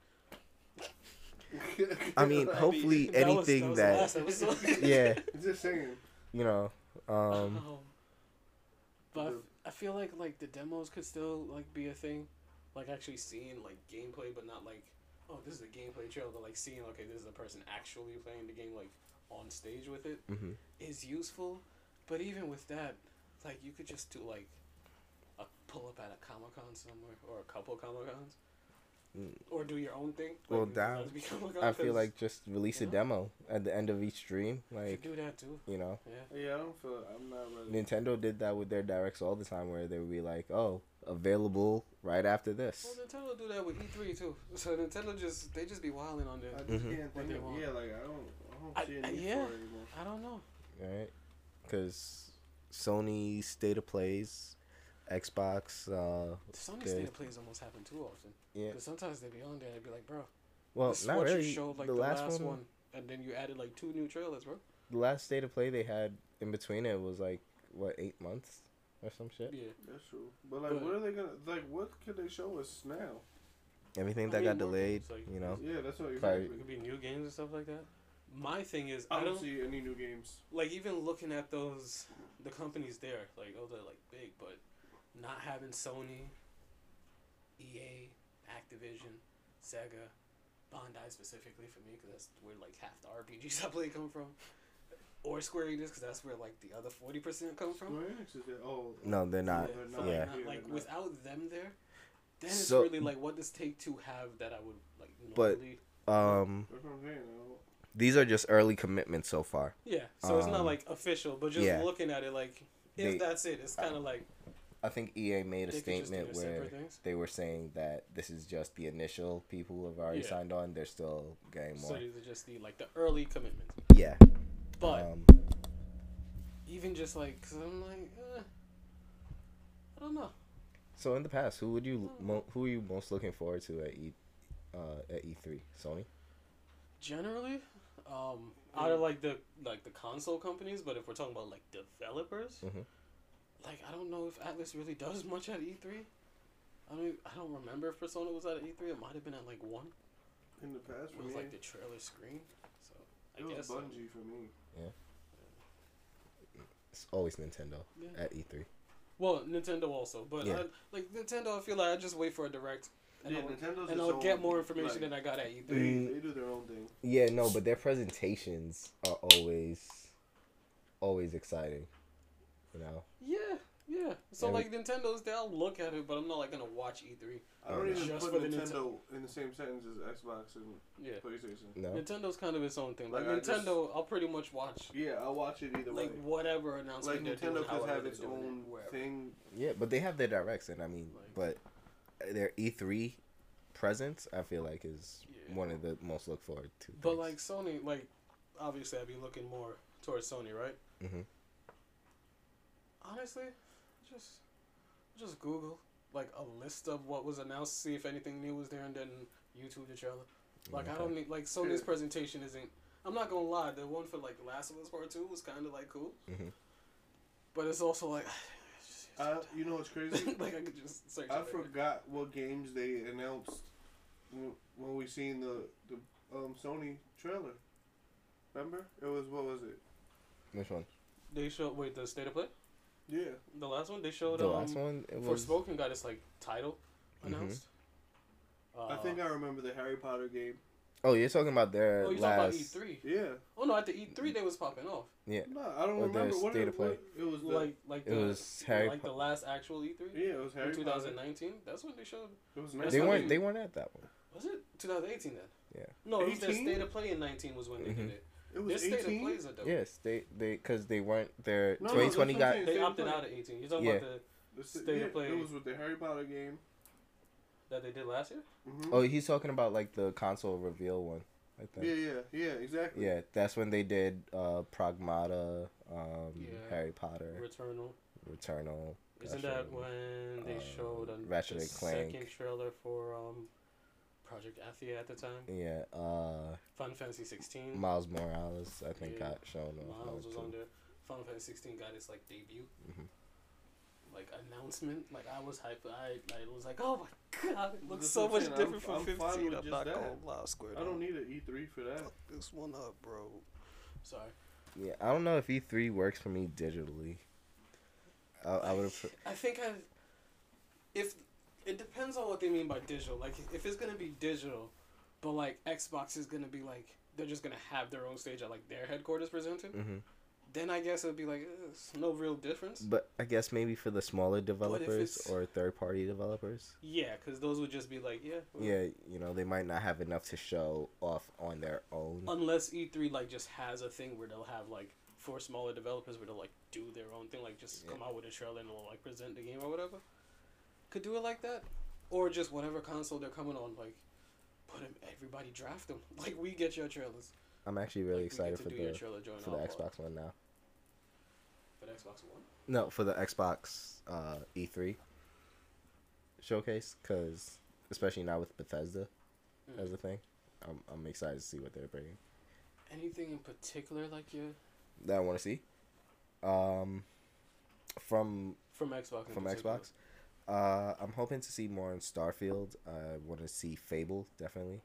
I mean, hopefully that was- anything that, was that, the last episode. yeah, Just saying. you know, um, Um, but I f- I feel like like the demos could still like be a thing, like actually seeing like gameplay, but not like, oh, this is a gameplay trailer, but like seeing, okay, this is a person actually playing the game like on stage with it mhm. is useful. But even with that, like you could just do like a pull up at a Comic Con somewhere or a couple Comic Cons. Mm. Or do your own thing. Well, like, now, let's be Comic-Con, I feel 'cause like just release a Yeah. demo at the end of each stream. you Like, could do that too. you know, Yeah. Yeah, I don't feel. I'm not ready. Nintendo did that with their directs all the time where they would be like, oh, available right after this. Well, Nintendo do that with E three too. So Nintendo just they just be wilding on I there. just Mhm. can't What think they of. want. Yeah, like I don't. I don't I- see I- a need yeah. for it anymore. I don't know. Right? Because Sony State of Plays, Xbox, uh, Sony Okay. State of Plays almost happen too often. yeah. Because sometimes they be on there and they be like, bro, Well, this is not what really. you showed like the, the, last, last, one, one. And then you added like two new trailers, bro. the last State of Play they had in between it was like, what, eight months or some shit? Yeah. That's true. But like, But- what are they gonna like? What could they show us now? Everything I that mean, got more delayed, games, like- you know. Yeah, that's what. Probably- Exactly. It could be new games and stuff like that. My thing is, I I don't don't see any new games. like even looking at those the companies there, like oh they're like big, but not having Sony, E A, Activision, Sega, Bandai specifically for me because that's where like half the R P Gs I play come from, or Square Enix because that's where like the other forty percent come from. Square Enix is there. Oh. No, they're not. they're so, not. like, Yeah. not- Yeah, like they're not. without them there, then it's So- really like what does Take Two have that I would like But- normally. Um, That's what I'm saying. though. these are just early commitments so far. Yeah, so it's not um, like official, but just yeah. looking at it like if They- that's it, it's kind of like I think E A made a they could just do statement their where separate things. they were saying that this is just the initial people who have already Yeah. signed on. They're still getting So more. these are just the like the early commitments. Yeah. But um, even just like, cause I'm like, eh, I don't know. so in the past, who would you Hmm. mo- who are you most looking forward to at E uh, at E three? Sony. Generally, um, out of like the like the console companies, but if we're talking about like developers, Mhm. like I don't know if Atlas really does much at E three. I don't. I don't remember if Persona was at E three. It might have been at like one. In the past, It for was me, like the trailer screen. So I it was guess so. Bungie for me. It's always Nintendo Yeah. at E three. Well, Nintendo also, but Yeah. I, like Nintendo, I feel like I just wait for a direct, and Yeah, I'll, Nintendo's and its I'll get own, more information like, than I got at E They, three. Mm. they do their own thing. Yeah, no, but their presentations are always always exciting. You know. Yeah, yeah. So Yeah, we- like Nintendo's, they'll look at it, but I'm not like gonna watch E three. I don't Oh, even just put for the Nintendo in the same sentence as Xbox and Yeah, PlayStation. No. Nintendo's kind of its own thing. Like, Like, I just- Nintendo, I'll pretty much watch Yeah, I'll watch it either like way. whatever Like announcement they're Nintendo doing, could however have they're its doing own it, wherever. thing. Yeah, but they have their directs, and I mean, Like- but their E three presence, I feel like, is Yeah. one of the most look forward to. But like Sony, like obviously I'd be looking more towards Sony, right? hmm Honestly, just just Google like a list of what was announced, see if anything new was there, and then YouTube the trailer. Like I Okay. don't need like Sony's Yeah. presentation isn't. I'm not gonna lie, the one for like Last of Us Part Two was kind of like cool, Mhm. but it's also like. it's just- Uh, you know what's crazy? like I could just search. I it. forgot what games they announced when when we seen the the um, Sony trailer. Remember? It was what was it? Which one? They showed wait the State of Play. Yeah. The last one they showed. The um, last one. It For was. Spoken got its like title Mhm. announced. Uh, I think I remember the Harry Potter game. Oh, you're talking about their Oh, you talking about last. E three? Yeah. Oh no, at the E three they was popping off. Yeah, No, I don't Or the remember what State it, of Play. what it was. The, Like like it the, was Harry. like Po- the last actual E three yeah, it was Harry in Potter. twenty nineteen. That's when they showed. It was That's nice. they how weren't. they- They weren't at that one. Was it twenty eighteen then? Yeah. No, it was their eighteen? State of Play in nineteen was when they Mhm. did it. It Their was state of eighteen. plays are dope. Yes, they they because they weren't their No, no, twenty twenty that's what I'm got saying. They State of opted play. out at eighteen. You're talking Yeah. about the The sta- State of yeah, play. It was with the Harry Potter game. that they did last year. Mm-hmm. Oh, he's talking about like the console reveal one. I think. Yeah, yeah, yeah, exactly. Yeah, that's when they did uh Pragmata, um, Yeah. Harry Potter, Returnal. Returnal. Isn't Gotcha. that when they um, showed a Ratchet the and Clank. second trailer for um, Project Athia at the time? Yeah, uh, Final Fantasy sixteen. Miles Morales, I think, Yeah. got shown off. Miles now, was too. on there. Final Fantasy sixteen got its like debut, Mhm. like announcement. Like I was hyped. I, I was like, oh my god, it looks That's so what I'm much saying. I'm- different from I'm fine fifteen. with I'm just not that. gonna lie, square. I don't need an E three for that. Fuck this one up, bro. Sorry. Yeah, I don't know if E three works for me digitally. I, I would have. I think I. If it depends on what they mean by digital. Like if it's gonna be digital, but like Xbox is gonna be like they're just gonna have their own stage at like their headquarters presented. hmm Then I guess it'd be like eh, it's no real difference. But I guess maybe for the smaller developers it's- or third party developers. Yeah, because those would just be like yeah. well, Yeah, you know, they might not have enough to show off on their own. Unless E three like just has a thing where they'll have like for smaller developers where they'll like do their own thing, like just Yeah. come out with a trailer and they'll like present the game or whatever. Could do it like that, or just whatever console they're coming on, like put them, everybody draft them. Like we get your trailers. I'm actually really Like, we get excited to for do your the trailer joint for the off Xbox One now. for the Xbox One. No, for the Xbox uh, E three showcase, because especially now with Bethesda Mm. as a thing, I'm I'm excited to see what they're bringing. Anything in particular like you That I want to see. Um, from from Xbox? in from particular? Xbox, uh, I'm hoping to see more in Starfield. I want to see Fable definitely.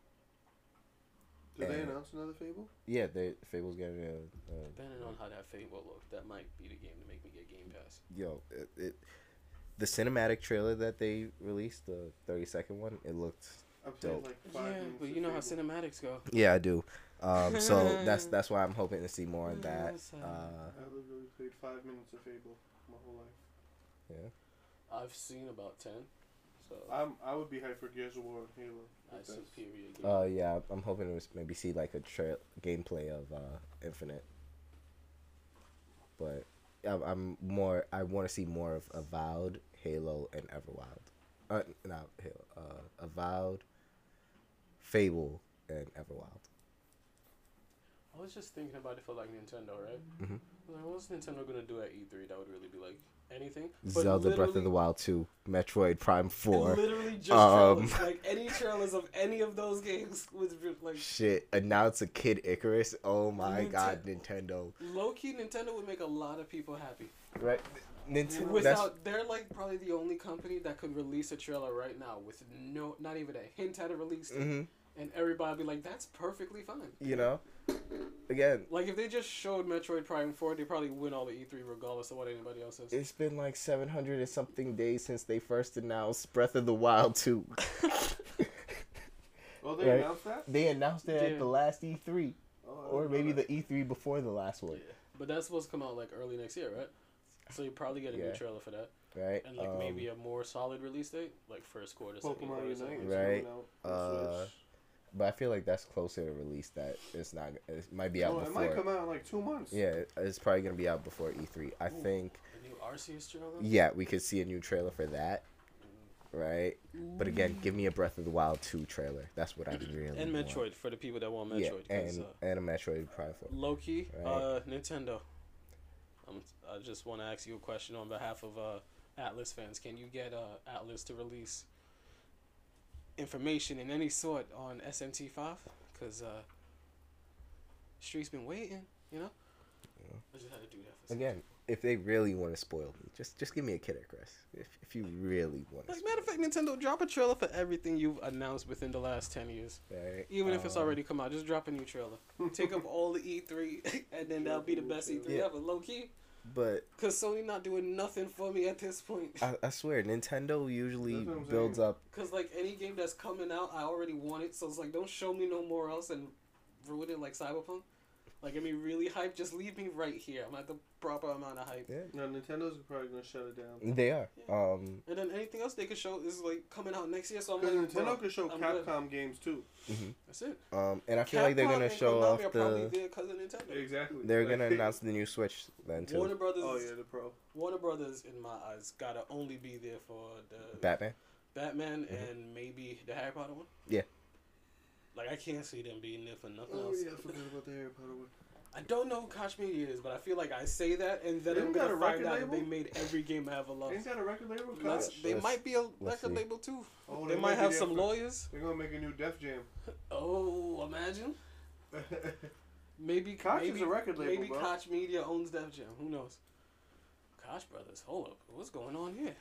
Did they And- announce another Fable? Yeah, they Fable's getting a, a Depending on how that Fable look, that might be the game to make me get Game Pass. yo, it, it the cinematic trailer that they released, the thirty second one, it looked I played Dope. like five Yeah, minutes but of you know how Fable. cinematics go. yeah, I do. Um, so that's that's why I'm hoping to see more on that. Yes, I- Uh, I literally played five minutes of Fable my whole life. yeah, I've seen about ten, so I'm I would be hyped for Gears of War and Halo. I If that's- superior game. uh, yeah, I'm hoping to maybe see like a tra- gameplay of uh, Infinite. But I'm, I'm more. I want to see more of Avowed, Halo, and Everwild. Uh, not Halo. Uh, Avowed, Fable, and Everwild. I was just thinking about it for like Nintendo, right? Mhm. Like, what's Nintendo gonna do at E three that would really be like anything? But Zelda Breath of literally- the Wild two, Metroid Prime four. Literally just Um, trailers. Like any trailers of any of those games was re- like Shit, announce a Kid Icarus. Oh my Ninte- god, Nintendo. low key. Nintendo would make a lot of people happy. Right? Nintendo. Without, they're like probably the only company that could release a trailer right now with no, not even a hint at a release date, hmm and everybody be like, "That's perfectly fine." You know? Again, Like if they just showed Metroid Prime four, they probably win all the E three regardless of what anybody else says. it's been like seven hundred and something days since they first announced Breath of the Wild two. Oh, they Right. announced that? They announced it Yeah. at the last E three. Oh, I Or didn't know maybe that. the E three before the last one. Yeah. But that's supposed to come out like early next year, right? So you probably get a Yeah. new trailer for that, Right? and like Um, maybe a more solid release date, like first quarter, second Pokemon quarter. Unite something is like that. Right. coming out on Uh, Switch. But I feel like that's closer to release that it's not. It might be out Oh, it before. might come out in like two months. Yeah, it's probably gonna be out before E three. I Ooh. think. The new Arceus trailer. Yeah, we could see a new trailer for that. Right. But again, give me a Breath of the Wild two trailer. That's what I really And want. Metroid for the people that want Yeah, Metroid. 'Cause, and uh, and a Metroid Prime four. low key, Right. uh, Nintendo. Um, I just want to ask you a question on behalf of uh, Atlas fans. Can you get uh, Atlas to release information in any sort on S M T five? Because uh, Street's been waiting, you know? Yeah. I just had to do that for some Again, people. if they really want to spoil me, just just give me a Kid Icarus. If if you really want to. Like, matter of fact, Nintendo, drop a trailer for everything you've announced within the last ten years. Right? Even if it's Um, already come out, just drop a new trailer. Take up all the E three, and then that'll be the best E three Yeah. ever, low key. But Cause Sony not doing nothing for me at this point. I, I swear, Nintendo usually That's what I'm builds saying. up. Cause like any game that's coming out, I already want it. So it's like, don't show me no more else and ruin it like Cyberpunk. Like, get me really hyped. Just leave me right here. I'm at the proper amount of hype. Yeah, No, Nintendo's probably gonna shut it down. they are. Yeah. Um, And then anything else they could show is like coming out next year. So I'm Because like, Nintendo bro, could show I'm Capcom good. games too. mhm. That's it. um, and I feel like they're Capcom gonna and show Konami off are probably the. there 'cause of Nintendo. Exactly. They're Like- gonna announce the new Switch then too. Warner Brothers. Oh yeah, the Pro. Warner Brothers, in my eyes, gotta only be there for the Batman. Batman Mhm. and maybe the Harry Potter one. Yeah. Like, I can't see them being there for nothing Oh else. yeah, I forgot about the Harry Potter one. I don't know who Koch Media is, but I feel like I say that, and then They I'm ain't got gonna a find record out that they label? made every game I ever loved. Ain't that a record label? Let's- Koch? they Let's- might be a let's record see. label too. Oh, They they might might be have there some for- lawyers. They're gonna make a new Def Jam. Oh, imagine. Maybe Koch maybe, is a record label, maybe bro. Koch Media owns Def Jam. Who knows? Koch Brothers. Hold up. What's going on here?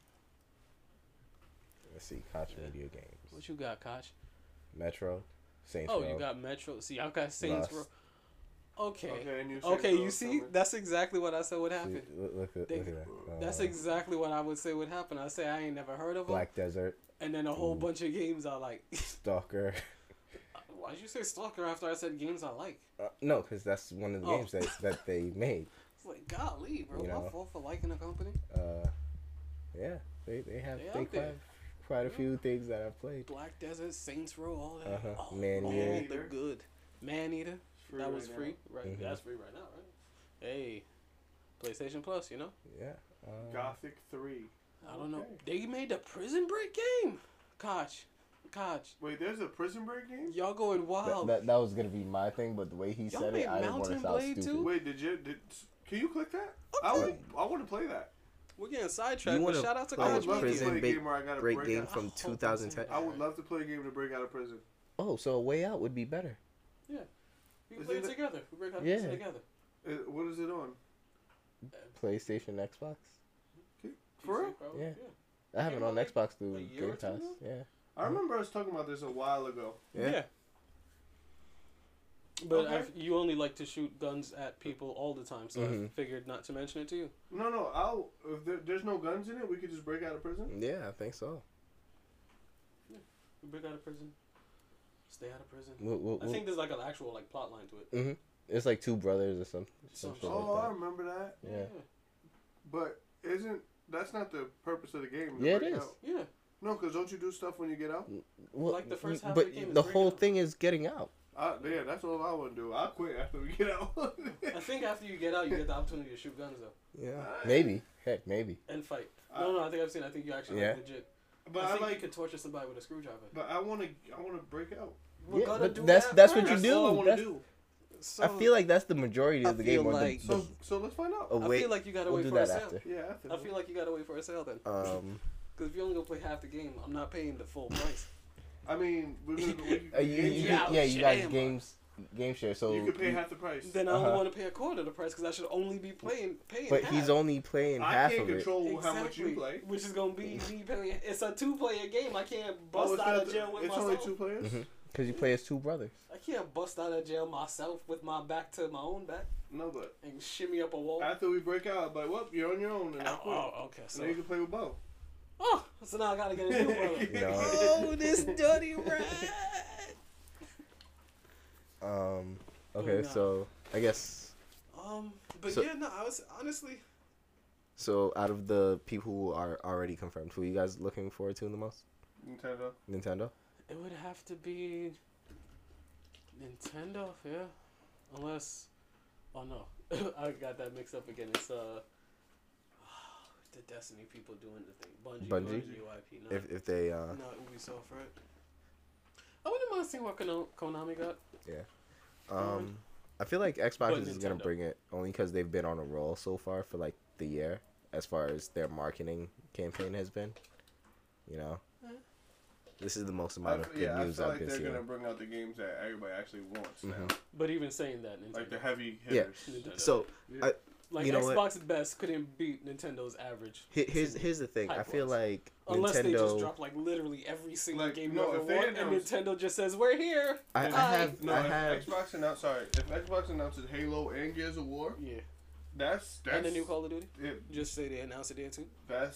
Let's see, Koch Yeah. Media Games, What you got, Koch? Metro, Saints Oh, Row. you got Metro. See, I've got Saints Row. Rust. Okay. Okay, and you Okay, said you so, see, so- that's exactly what I said would See, happen. look, look at, They- look at that. That's Uh, exactly what I would say would happen. I say I ain't never heard of them, Black Desert, and then a whole Ooh. bunch of games I like. Stalker. Why'd you say Stalker after I said games I like? Uh, no, because that's one of the Oh. games that that they made. It's like, golly, bro, You my know. fault for liking a company. Uh, yeah, they they have They they, out quite, there. quite a Yeah. few things that I've played. Black Desert, Saints Row, all that. Uh-huh. Oh, Man all Eater. the good. Man Eater, It's free that was right free, right? Mhm. That's free right now, right? Hey, PlayStation Plus, you know. Yeah. Uh, now. Gothic three. I don't know. Okay. They made the Prison Break game. Koch, Koch, Wait, there's a Prison Break game? y'all going that, wild. that, that was gonna be my thing, but the way he Y'all said made it, I didn't want to Mountain sound Blade stupid. too? Wait, did you did? Can you click that? I Okay. would. I want to play that. We're getting sidetracked, You but wanna shout out to play I a Koch would love to Media. prison play a break- game where I got to break break, game out. from I hope two thousand ten. that's I would love to play a game to break out of prison. Oh, so a way out would be better. We can Is play it it a- together. We break out Yeah. yeah. together. Uh, what is it on? PlayStation, Xbox. For real? P C, probably, Yeah. yeah. I have it Came on out like Xbox through a year Game or two Pass. now? Yeah. I remember us talking about this a while ago. Yeah. Yeah. But Okay. I've, you only like to shoot guns at people all the time, so I Mhm. figured not to mention it to you. No, no. I'll. If there, there's no guns in it, we could just break out of prison. Yeah, I think so. We break out of prison, stay out of prison. We'll, we'll, I think there's like an actual like plot line to it. hmm It's like two brothers or some, some Some shit shit. Oh, like I that. remember that. Yeah. But isn't that's not the purpose of the game? to Yeah, it break is. out? Yeah. No, because don't you do stuff when you get out? Well, Like the first y- half but of the game is the breaking whole out. thing is getting out. I, yeah, that's all I want to do. I'll quit after we get out. I think after you get out, you get the opportunity to shoot guns though Yeah. Uh, Maybe. Heck, maybe. and fight. I- No, no, I think I've seen. I think you actually Yeah. like, legit. but I I, think you like. could torture somebody with a screwdriver. But I want to. I want to break out. We're Yeah, gonna but do that's- that that's what you first. That's all I do. want to That's- do. So, I feel like that's the majority I of the game. feel or the- like- the, So, so let's find out. oh, I wait, feel like you gotta we'll wait do for a that sale. after. Yeah, after I feel like you gotta wait for a sale then. Um, Because if you only gonna play half the game, I'm not paying the full price. I mean, we're gonna. We, uh, you, you, you, Yeah, yeah, you guys jam. games game share. So you could pay half the price. Then I only Uh-huh. want to pay a quarter of the price because I should only be playing paying. but half. he's only playing I half can't of it. control how much you Exactly. play. Which is gonna be me paying. It's a two-player game. I can't Oh, bust it's out not of the- jail with It's myself. only two players. Mhm. Because you play as two brothers. I can't bust out of jail myself with my back to my own back No, but and shimmy up a wall. after we break out, like, well, you're on your own, and I Oh, quit. oh, okay. And So, then you can play with Bo. oh, so now I gotta get a new brother. You know. Oh, this dirty rat. Um. Okay, nah. so I guess Um, but So- yeah, no, I was honestly. so. Out of the people who are already confirmed, who are you guys looking forward to the most? Nintendo. Nintendo. It would have to be Nintendo, yeah. Unless, oh no, I got that mixed up again. It's uh, the Destiny people doing the thing. Bungie, Bungie? doing new I P, not, If if they uh not Ubisoft, right? I wouldn't mind seeing what Kono- Konami got. um, I feel like Xbox But is gonna Nintendo. bring it only because they've been on a roll so far for like the year as far as their marketing campaign has been. You know, Eh. this is the most I, amount of good yeah, I news feel I've like been they're seeing. gonna bring out the games that everybody actually wants now, Mhm. But even saying that, Nintendo, like the heavy Yeah. hitters. Nintendo. So Yeah. I- like you know what? Xbox's best couldn't beat Nintendo's average. He- Here's here's the thing. I feel Hype-wise. like Unless they just Nintendo. drop like literally every single Like, game no, you ever if they want, and announce- Nintendo just says we're here. I, I Hi. have no, I if have Xbox announce sorry, if Xbox announces Halo and Gears of War, Yeah, that's that's and the new Call of Duty. it, Just say they announced it there too. that's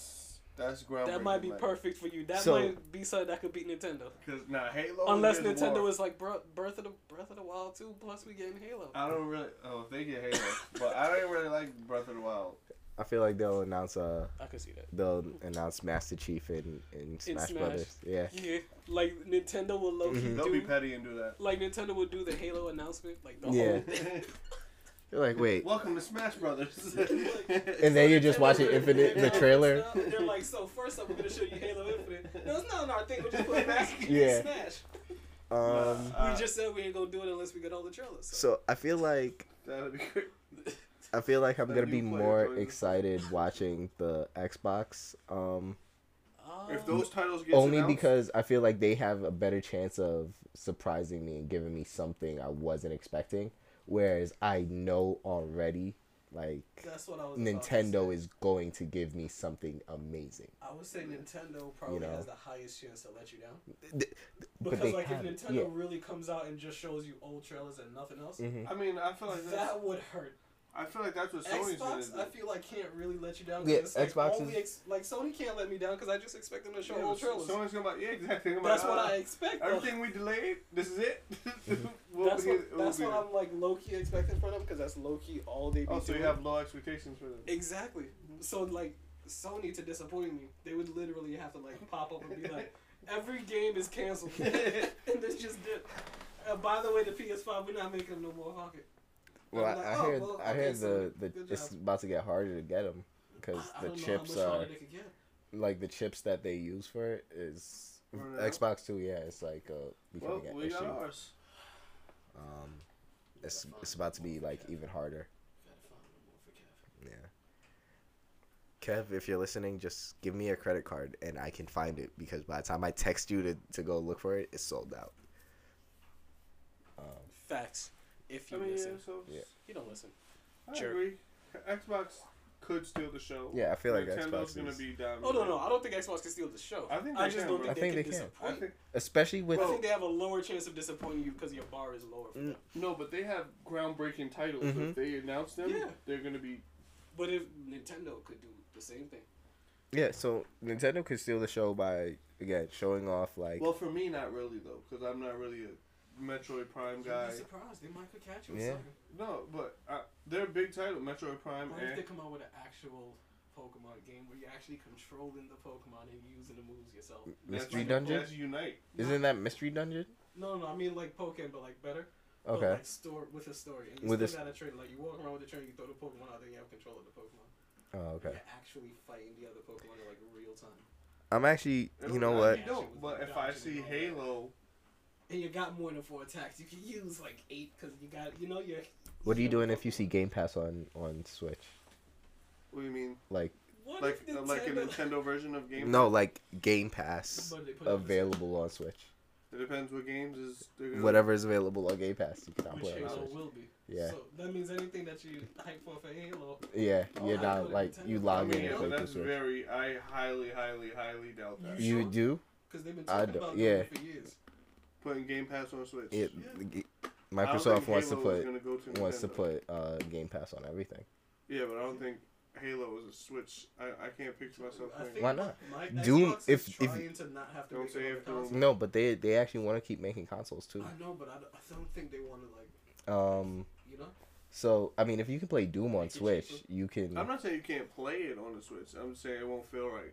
That's groundbreaking. That might be like, perfect for you. That So- might be something that could beat Nintendo. Cause nah, Halo. Unless Gears of Nintendo War, is like Br- Breath of the Breath of the Wild two, plus we getting Halo. I don't really. Oh, if they get Halo, but I don't really like Breath of the Wild. I feel like they'll announce uh I could see that. they'll announce Master Chief in, in Smash, Smash. Brothers. Yeah. Yeah, like Nintendo will low key Mhm. They'll do. be petty and do that. Like Nintendo would do the Halo announcement, like the Yeah. whole. You're like, wait. Welcome to Smash Brothers. And then you're just watching Infinite, the trailer. They're like, so first up, we're gonna show you Halo Infinite. No, it's not on our thing. We're just playing Master Chief Yeah. Smash. Um. Uh, we just said we ain't gonna do it unless we get all the trailers. So, So I feel like That'd be great. I feel like I'm The gonna new be player more joins the- excited watching the Xbox. Um. If um, those titles get Only announced, because I feel like they have a better chance of surprising me and giving me something I wasn't expecting. Whereas I know already, like that's what I was. about to Nintendo say. is going to give me something amazing. I would say Nintendo probably You know. has the highest chance to let you down. Th- Because they like have- if Nintendo yeah. really comes out and just shows you old trailers and nothing else, Mhm. I mean, I feel like that's, that would hurt. I feel like that's what Sony's Xbox, I gonna do. feel like can't really let you down. 'Cause Yeah, it's like Xbox only is- ex- like Sony can't let me down because I just expect them to show Yeah, old but trailers. Sony's gonna be, yeah, exactly. They're gonna be That's like, what uh, I expect. Though. Everything we delayed, this is it. We'll That's be- what we'll that's be what there. I'm like low key expecting from them because that's low key all they be Oh, so doing. you have low expectations for them. Exactly. So like Sony to disappoint me, they would literally have to like pop up and be like, every game is canceled, and this just did. Uh, by the way, the P S five, we're not making them no more pocket. Well, I'm I, like, I oh, heard well, I okay, heard so the, the good it's job. about to get harder to get them because I the don't know chips how much are harder they could get. like the chips that they use for it is Running out? Xbox Two. Yeah, it's like uh, Well, becoming we an got issue. ours. Um, it's it's about to be like even harder. Yeah. Kev, if you're listening, just give me a credit card and I can find it because by the time I text you to, to go look for it, it's sold out. Um, Facts. If I you mean, yeah, listen, so Yeah. you don't listen. I Jerk. agree. Xbox could steal the show. yeah, I feel like Nintendo's Xbox gonna is, be down. Oh no, no, I don't think Xbox can steal the show. I think I they just can, don't bro. think I they think can they can. disappoint. I think especially with I think they have a lower chance of disappointing you because your bar is lower. For Mm. them. no, but they have groundbreaking titles. Mhm. If they announce them, Yeah. they're gonna be. But if Nintendo could do the same thing, yeah. So Nintendo could steal the show by again showing off like Well, for me, not really though, because I'm not really a Metroid Prime you'd guy. be surprised. They might could catch you. with Yeah. something. No, but uh, they're a big title, Metroid Prime. What if And they come out with an actual Pokemon game where you're actually controlling the Pokemon and using the moves yourself? Mystery that's, Dungeon. That's Unite. Isn't that Mystery Dungeon? No, no, I mean like Pokemon, but like better. But Okay. like store with a story, and you With a still got a trainer. Like you walk around with the trainer, you throw the Pokemon out there, you have control of the Pokemon. Oh, okay. You're actually fighting the other Pokemon in like real time. I'm actually. It You know don't- what? You don't. But if I see Halo, And you got more than four attacks. You can use like eight because you got, you know, you're. What are you doing if you see Game Pass on on Switch? what do you mean? Like What Like if uh, like a Nintendo- Nintendo version of Game? no, like Game Pass But they put it on the available on Switch. It depends what games is. They're gonna, Whatever is available on Game Pass, you can Which play it on Halo Switch. will be. Yeah. So that means anything that you hype for for Halo. Yeah, Oh, you're I not put it like Nintendo. you I log mean, in yeah, and but play through that's Switch. very. I highly, highly, highly doubt that. You You sure? do? Because they've been I talking don't- about yeah. doing it for years. Putting Game Pass on Switch. It, Yeah. g- I don't Microsoft think wants to Halo is put gonna go to wants to Nintendo. put uh, Game Pass on everything. Yeah, but I don't think Halo is a Switch. I, I can't picture myself I playing. think Why not? My Doom- Xbox if- is if- trying to not have to Don't make say another if Doom- console. No, but they they actually want to keep making consoles too. I know, but I don't, I don't think they want to like, Um, you know. so I mean, if you can play Doom on Make it Switch, cheaper. you can. I'm not saying you can't play it on the Switch. I'm just saying it won't feel right.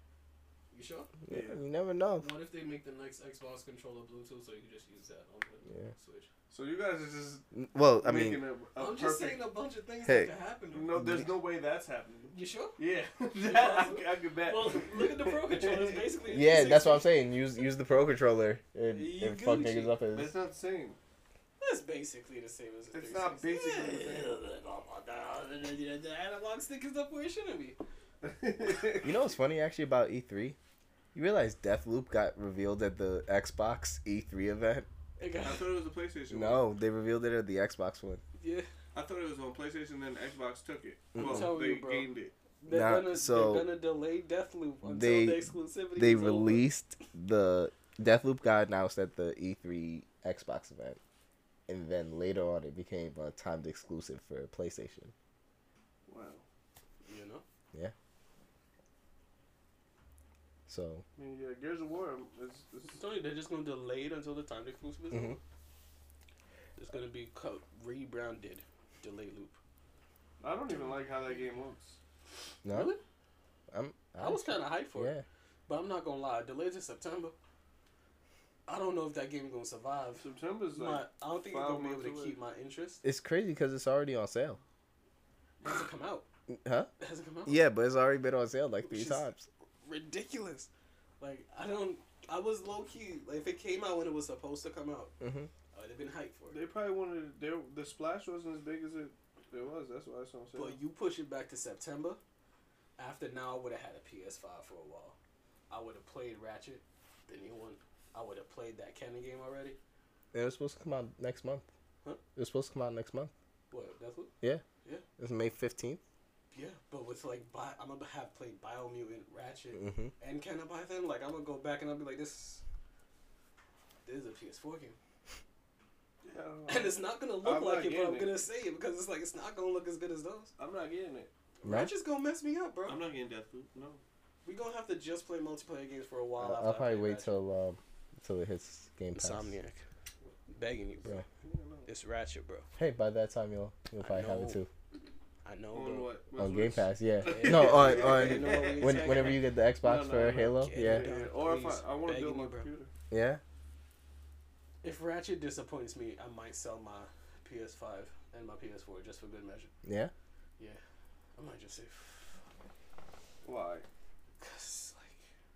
You sure? Yeah, Yeah. you never know. What if they make the next Xbox controller Bluetooth so you can just use that on the Yeah. Switch? So you guys are just Well, I mean, making a, a I'm just saying perfect. a bunch of things Hey. that could happen. No, there's no way that's happening. You sure? Yeah, I, I could bet. Well, look at the Pro controllers. Basically, a yeah, that's what I'm three sixty. saying. Use use the Pro controller and, You and fuck Gucci. niggas up But as. it's not the same. That's basically the same as a It's three not sixty. basically the Yeah, the analog stick is up where it shouldn't be. You know what's funny actually about E three? You realize Deathloop got revealed at the Xbox E three event? It I got, thought it was a PlayStation. one. No, they revealed it at the Xbox one. yeah, I thought it was on PlayStation, then Xbox took it. I'm Well, telling they you, bro. gained it. they're Nah, gonna so they're gonna delay Deathloop until they- the exclusivity. They is over. released the Deathloop got announced at the E three Xbox event, and then later on it became a timed exclusive for PlayStation. Wow. You know. Yeah. So. I mean, yeah, Gears of War is. is It's only they're just gonna delay it until the time exclusive is Mhm. over. It's gonna be co- rebranded delay loop. I don't even like how that game looks. No. Really? I'm. I was kind of hyped for Yeah. it, but I'm not gonna lie. Delayed to September. I don't know if that game's gonna survive. September's like. My, I don't think it's five gonna be able months to away. keep my interest. It's crazy because it's already on sale. It hasn't come out. Huh? It hasn't come out. Yeah, but it's already been on sale like three Which is- times. Ridiculous. Like I don't. I was low key. Like if it came out when it was supposed to come out, Mm-hmm. I would have been hyped for it. They probably wanted. Their the splash wasn't as big as it, it was. That's why it's on sale. But you push it back to September. After now, I would have had a P S five for a while. I would have played Ratchet, the new one. I would have played that Canon game already. It was supposed to come out next month. Huh? It was supposed to come out next month. What? That's what? It's May fifteenth. Yeah, but with like, bi- I'm gonna have played Biomutant, Ratchet, Mm-hmm. and Canon Python. Like, I'm gonna go back and I'll be like, this. This is a P S four game, Yeah, I don't know. and it's not gonna look I'm not like it, but getting I'm it. gonna say it because it's like it's not gonna look as good as those. I'm not getting it. No? Ratchet's gonna mess me up, bro. I'm not getting Deathloop. No. We gonna have to just play multiplayer games for a while. I'll, after I'll I probably play wait Ratchet. till um, till it hits Game Pass. Insomniac, begging you, bro. Yeah. Yeah, no. It's Ratchet, bro. Hey, by that time you'll you'll I probably have know. it too. I know, On bro. what? On Which- Game which- Pass, yeah. Yeah. No, on You on know what we when expect? whenever you get the Xbox No, no, for no. Halo, Get yeah, it Yeah, done, or if please. I, I want to build Begging my you, bro. computer. yeah. If Ratchet disappoints me, I might sell my P S five and my P S four just for good measure. Yeah. Yeah, I might just say, Why? cause like,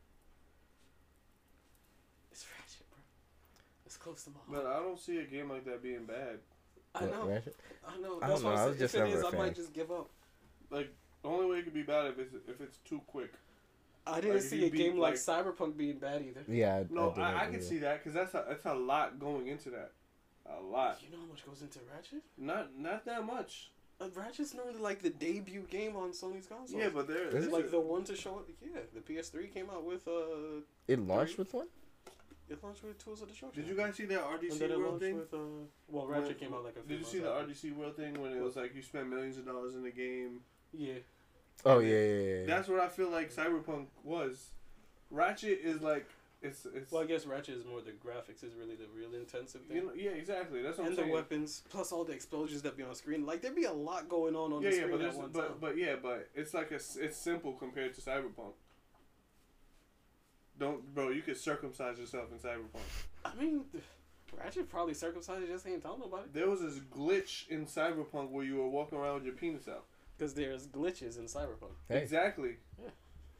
it's Ratchet, bro. It's close to my But heart. I don't see a game like that being bad. I What, know, Ratchet? I know. I That's don't why know, I I was said, just if it never is, a I fan. might just give up. Like the only way it could be bad if it's if it's too quick. I didn't Like, if see you a beat, game like, like- Cyberpunk being bad either. Yeah. No, didn't I, I either. can see that because that's a that's a lot going into that. A lot. You know how much goes into Ratchet? Not not that much. Uh, Ratchet's normally like the debut game on Sony's console. Yeah, but there. Is there's it? like a- the one to show it. Yeah, the P S three came out with uh, It launched with one. it launched with Tools of Destruction. Did you guys see that R D And C then it World launched thing? with uh, well, When- Ratchet came out like a few Did you months see the after. R D C World thing when it was like you spend millions of dollars in the game? Yeah, Oh yeah, yeah, yeah. yeah. That's what I feel like Cyberpunk was. Ratchet is like it's it's. well, I guess Ratchet is more the graphics is really the real intensive thing. you know, yeah, exactly. That's what and I'm the saying. weapons, plus all the explosions that be on screen. Like there'd be a lot going on on Yeah, the yeah, screen but at it's, one but time. but yeah, but it's like a, s- it's simple compared to Cyberpunk. Don't, bro. You could circumcise yourself in Cyberpunk. I mean, Ratchet probably circumcised, just ain't telling nobody. There was this glitch in Cyberpunk where you were walking around with your penis out. Because there's glitches in Cyberpunk. Hey. Exactly. Yeah.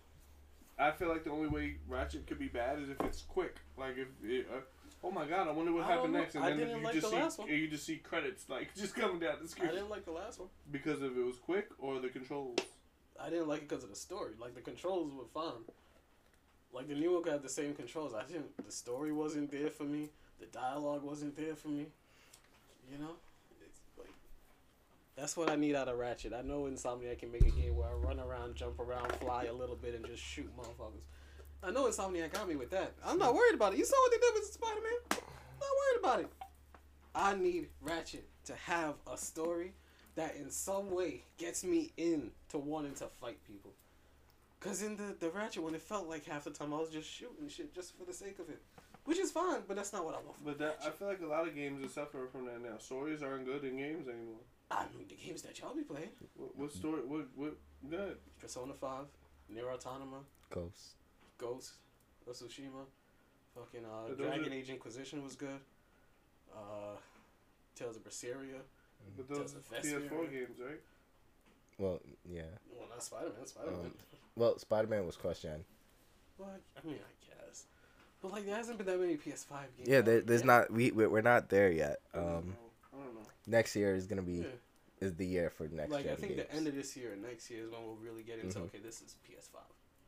I feel like the only way Ratchet could be bad is if it's quick. Like if, it, uh, oh my god, I wonder what I happened don't know. next, and I then didn't you like just the see last one. you just see credits like just coming down the I screen didn't like the last one. because of it was quick or the controls. I didn't like it because of the story. Like the controls were fine. Like the new one got the same controls. I didn't. The story wasn't there for me. The dialogue wasn't there for me. You know, it's like that's what I need out of Ratchet. I know Insomniac can make a game where I run around, jump around, fly a little bit, and just shoot motherfuckers. I know Insomniac got me with that. I'm not worried about it. You saw what they did with Spider Man. Not worried about it. I need Ratchet to have a story that in some way gets me in to wanting to fight people. Cause in the, the Ratchet one, it felt like half the time I was just shooting shit just for the sake of it. Which is fine, but that's not what I want from But that I Ratchet. feel like a lot of games are suffering from that now. Stories aren't good in games anymore. I mean, the games that y'all be playing. What, what story? What what good? Persona five, Nier Automata, Ghost. Ghost of Tsushima, fucking uh, But those Dragon are- Age Inquisition was good. Uh, Tales of Berseria. But those Does are the P S four Vesper- games, right? Well, yeah. Well, not Spider-Man, Spider-Man. Um, Well, Spider Man was cross gen. Well, I mean, I guess. But, like, there hasn't been that many P S five games. Yeah, out there, there's yet. not. We we- we're not there yet. I don't Um, know. I don't know. next year is gonna be Yeah. is the year for next Like, gen I think games. the end of this year and next year is when we'll really get into, Mhm. okay, this is P S five.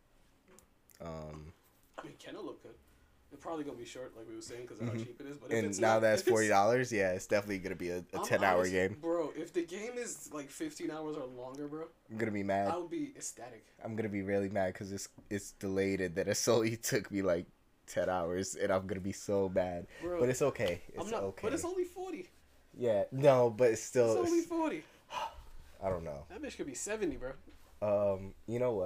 um, I mean, can it look good? It's probably going to be short, like we were saying, because of how Mhm. cheap it is. But if and it's now not, that's if it's- forty dollars. Yeah, it's definitely gonna be a, a I'm ten hour honest- game. Bro, if the game is like fifteen hours or longer, bro, I'm gonna be mad. I would be ecstatic. I'm gonna be really mad because it's it's delayed and then it solely took me like ten hours and I'm gonna be so mad. Bro, But it's okay. It's I'm not, okay. But it's only forty. Yeah, no, but it's still. It's only It's, forty. I don't know. That bitch could be seventy, bro. Um, you know what?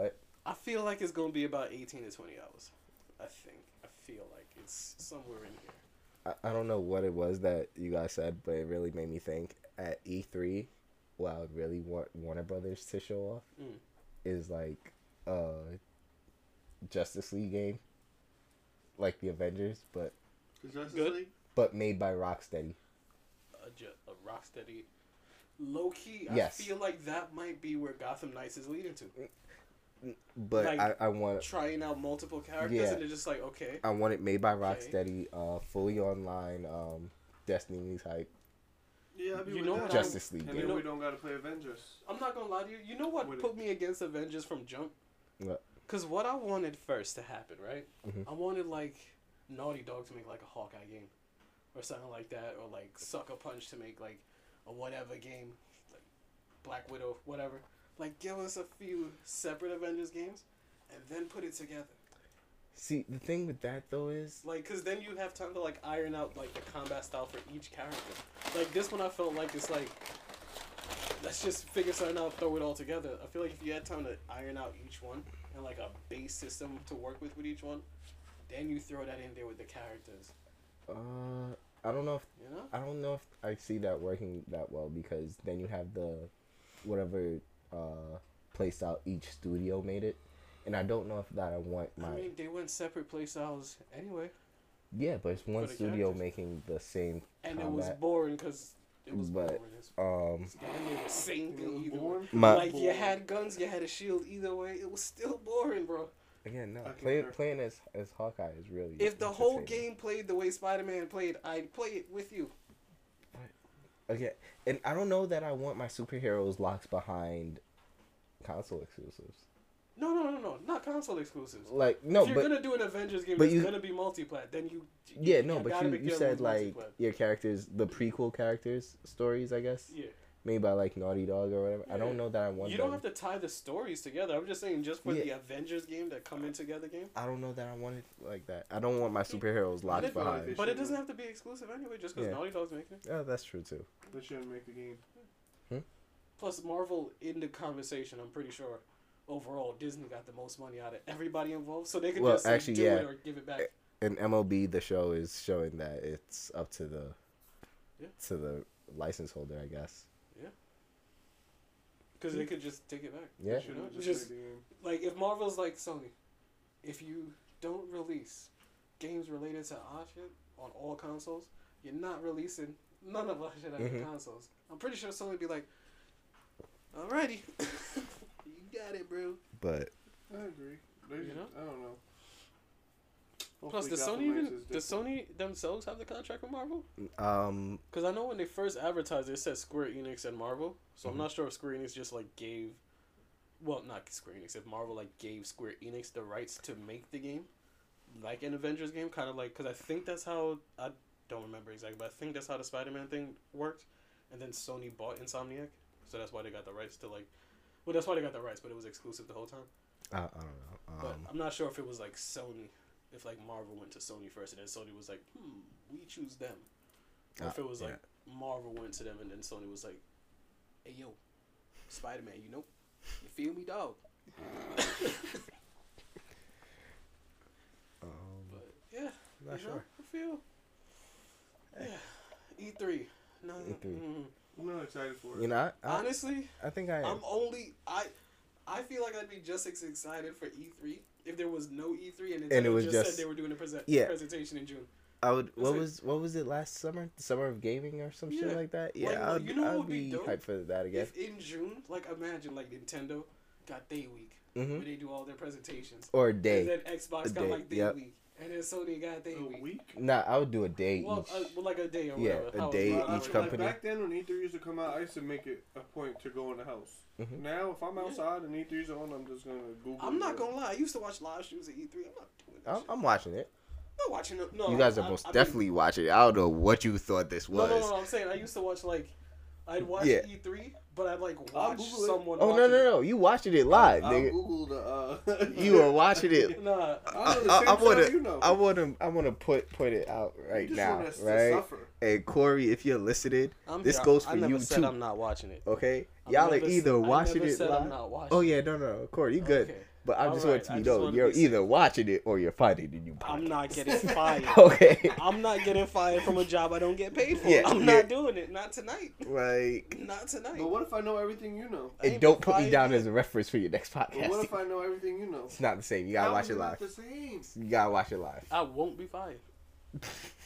I feel like it's gonna be about eighteen to twenty hours. I think. I feel like it's somewhere in here. I, I don't know what it was that you guys said, but it really made me think. At E three, what I would really want Warner Brothers to show off Mm. is like a Justice League game, like the Avengers, but Is Justice Good. League? but made by Rocksteady. A, ju- a Rocksteady. Low key, I Yes. feel like that might be where Gotham Knights is leading to. But Like, I, I want Trying out multiple characters, Yeah. and they're just like, okay. I want it made by Okay. Rocksteady, uh, fully online, um, Destiny type Yeah, I'd be You with know that. what Justice League And game. then know- we don't gotta play Avengers. I'm not gonna lie to you. You know what With put it. me against Avengers from jump? What? Because what I wanted first to happen, right? Mhm. I wanted like Naughty Dog to make like a Hawkeye game, or something like that, or like Sucker Punch to make like a whatever game, like Black Widow, whatever. Like give us a few separate Avengers games, and then put it together. See, the thing with that though is Like, cause then you have time to like iron out like the combat style for each character. Like this one, I felt like it's like, let's just figure something out, throw it all together. I feel like if you had time to iron out each one and like a base system to work with with each one, then you throw that in there with the characters. uh, I don't know if You know? I don't know if I see that working that well because then you have the whatever uh playstyle each studio made it, and I don't know if that I want my I mean, they went separate playstyles anyway, yeah, but it's one For the studio characters. making the same and it was combat. boring because it was But, boring. It's Um, damn near the same It thing was either way. boring. My- Like you had guns, you had a shield. Either way, it was still boring, bro. again, no, I playing concur. playing as as Hawkeye is really If the whole entertaining. game played the way Spider-Man played, I'd play it with you. Okay, and I don't know that I want my superheroes locked behind console exclusives. No, no, no, no, not console exclusives. Like no, if you're but gonna do an Avengers game, but it's you- gonna be multiplat. Then you, you yeah, no, but gotta you be you careful said with like multiplat. your characters, the prequel characters stories, I guess, Yeah, made by like Naughty Dog or whatever. I Yeah. don't know that I want. you don't them. have to tie the stories together. I'm just saying, just for Yeah. the Avengers game that come in together game. I don't know that I want it like that. I don't want my superheroes But locked it, behind. but it doesn't have to be exclusive anyway, just because Yeah. Naughty Dog's making it. Yeah, that's true too. They shouldn't make the game. Plus, Marvel in the conversation, I'm pretty sure. Overall, Disney got the most money out of everybody involved, so they can Well, just say, actually, do yeah. it or give it back. And M L B, the show is showing that it's up to the Yeah. to the license holder, I guess. Because they could just take it back. Yeah. They shouldn't You know, have just- made the game. Like, if Marvel's like Sony, if you don't release games related to our shit on all consoles, you're not releasing none of our shit on the Mhm. consoles. I'm pretty sure Sony would be like, alrighty, you got it, bro. But I agree. They, You know? I don't know. Plus, Hopefully does Gotham Sony Knights even, is does different. Sony themselves have the contract with Marvel? um, Because I know when they first advertised, it said Square Enix and Marvel. So I'm Mhm. not sure if Square Enix just like gave, well, not Square Enix, if Marvel like gave Square Enix the rights to make the game, like an Avengers game, kind of like, because I think that's how, I don't remember exactly, but I think that's how the Spider-Man thing worked. And then Sony bought Insomniac, so that's why they got the rights to like, well, that's why they got the rights, but it was exclusive the whole time. I, I don't know. But Um, I'm not sure if it was like Sony, if like Marvel went to Sony first, and then Sony was like, hmm, we choose them. Or if Uh, it was yeah. like Marvel went to them and then Sony was like, hey yo, Spider Man, you know? You feel me, dog? um, But yeah, not you know, sure. I feel. Yeah. E three. No, E three. mm, I'm not excited for it. You know, I, I, honestly, I think I am. I'm only I I feel like I'd be just as excited for E three if there was no E three and, And it Nintendo was just, just- said they were doing a present Yeah. presentation in June. I would. What it. was what was it last summer? The summer of gaming or some shit Yeah. like that. Yeah, Like, I'd, you know what I'd would be be dope? hyped for that again. If in June, like imagine like Nintendo got Day Week hmm where they do all their presentations, Or a and day. then Xbox A got day, like Day yep. Week, and then Sony got Day A Week. week? Nah, I would do a day Well, each. uh, well, like a day or Yeah, whatever. a how- day Well, I- each like, company. Back then when E three used to come out, I used to make it a point to go in the house. Mhm. Now, if I'm Yeah. outside and E three's on, I'm just gonna Google. I'm not it. gonna lie. I used to watch live streams at E three. I'm not doing that. I'm, shit. I'm watching it. I'm not watching it. No, You guys are I- most I mean- definitely watching it. I don't know what you thought this No, was. no, no, no. I'm saying I used to watch like, I'd watch Yeah. E three, but I'd like I'll watch Google it. someone. Oh no, watching no, no! You watching it live, I'll nigga. Google the. Uh, You were watching it. it. Nah, I know the I, same I want stuff to. you know. I want to. I want to put put it out You right just now, want us to right? suffer. Hey Corey, if you're listening, I'm this here. goes I for never you said too. I'm not watching it. Okay, I y'all are never either said- I watching never it said live. I'm not watching Oh it. yeah, no, no, Corey, you good. Okay. But I All just right, want it to I be just known, wanna you're be either watching it or you're finding a new podcast. I'm not getting fired. Okay. I'm not getting fired from a job I don't get paid for. Yeah, I'm yeah. not doing it. Not tonight. Like, Not tonight. But what if I know everything you know? I and ain't don't been put me fired down yet. as a reference for your next But podcast. what if I know everything you know? It's not the same. You gotta How watch is it it live. not the same? You gotta watch it live. I won't be fired. No,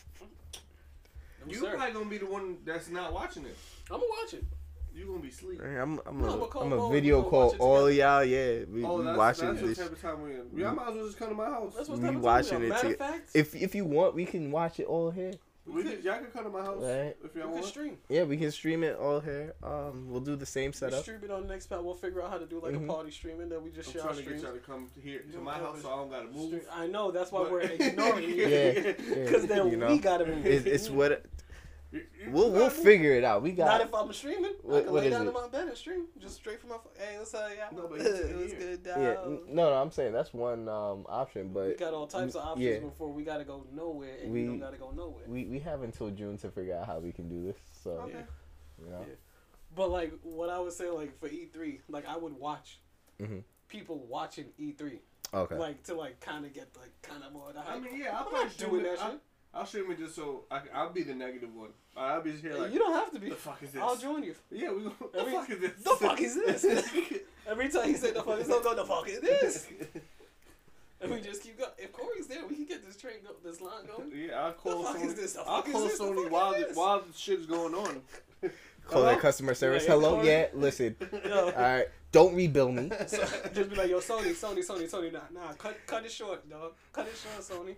You sir. probably gonna be the one that's not watching it. I'm gonna watch it. You gonna be asleep. I'm, I'm, No, a, I'ma call I'm Mo a and video we gonna call watch it all together. y'all. Yeah, we, Oh, we that's, watching that's what this. type of time we're in. Y'all might as well just come to my house. That's what We type of watching time we it are. Matter of together. fact, If if you want, we can watch it all here. We could, y'all can come to my house Right. if we y'all can want. stream. Yeah, we can stream it all here. Um, we'll do the same We setup. stream it on the next pad. We'll figure out how to do like Mhm. a party stream, and then we just I'm share trying our to get streams. y'all to come here to You my know, house so I don't gotta move. Stream- I know that's why But- we're ignoring you. Yeah, Because yeah, then you know. we gotta move. It's, it's what You- you we'll we'll gotta move. figure it out. We got. Not if I'm streaming. I What- can what lay is down it? in my bed and stream just straight from my phone. Hey, what's up, y'all? No, but you said it was here. good, dog. Yeah, n- no, no, I'm saying that's one um option, but we got all types of options yeah. before we gotta go nowhere, and We- we don't gotta go nowhere. we we have until June to figure out how we can do this. So Okay. Yeah. you know, Yeah. But like what I would say, like for E three, like I would watch Mhm. people watching E three, okay. like to like kind of get like kind of more of the hype. I mean, yeah, I'll I'm probably not stream doing it. that I'll, shit. I'll stream it just so I, I'll be the negative one. I'll be just here like, you don't have to be. the fuck is this? I'll join you. Yeah, we go. The Every- fuck is this? the fuck is this? Every time you say the fuck is don't go the fuck is this, and we just keep going. If Corey's there, we can get this train go, this line going. Yeah, I'll call The fuck Sony. is this? The I'll fuck is call this? The Sony fuck while is the, this? while the shit's going on. Call their Hello? customer service. Yeah, Hello, Corey. yeah. Listen. Yo. All right. Don't rebill me. So, just be like, yo, Sony, Sony, Sony, Sony, nah, nah, cut, cut it short, dog. Cut it short, Sony.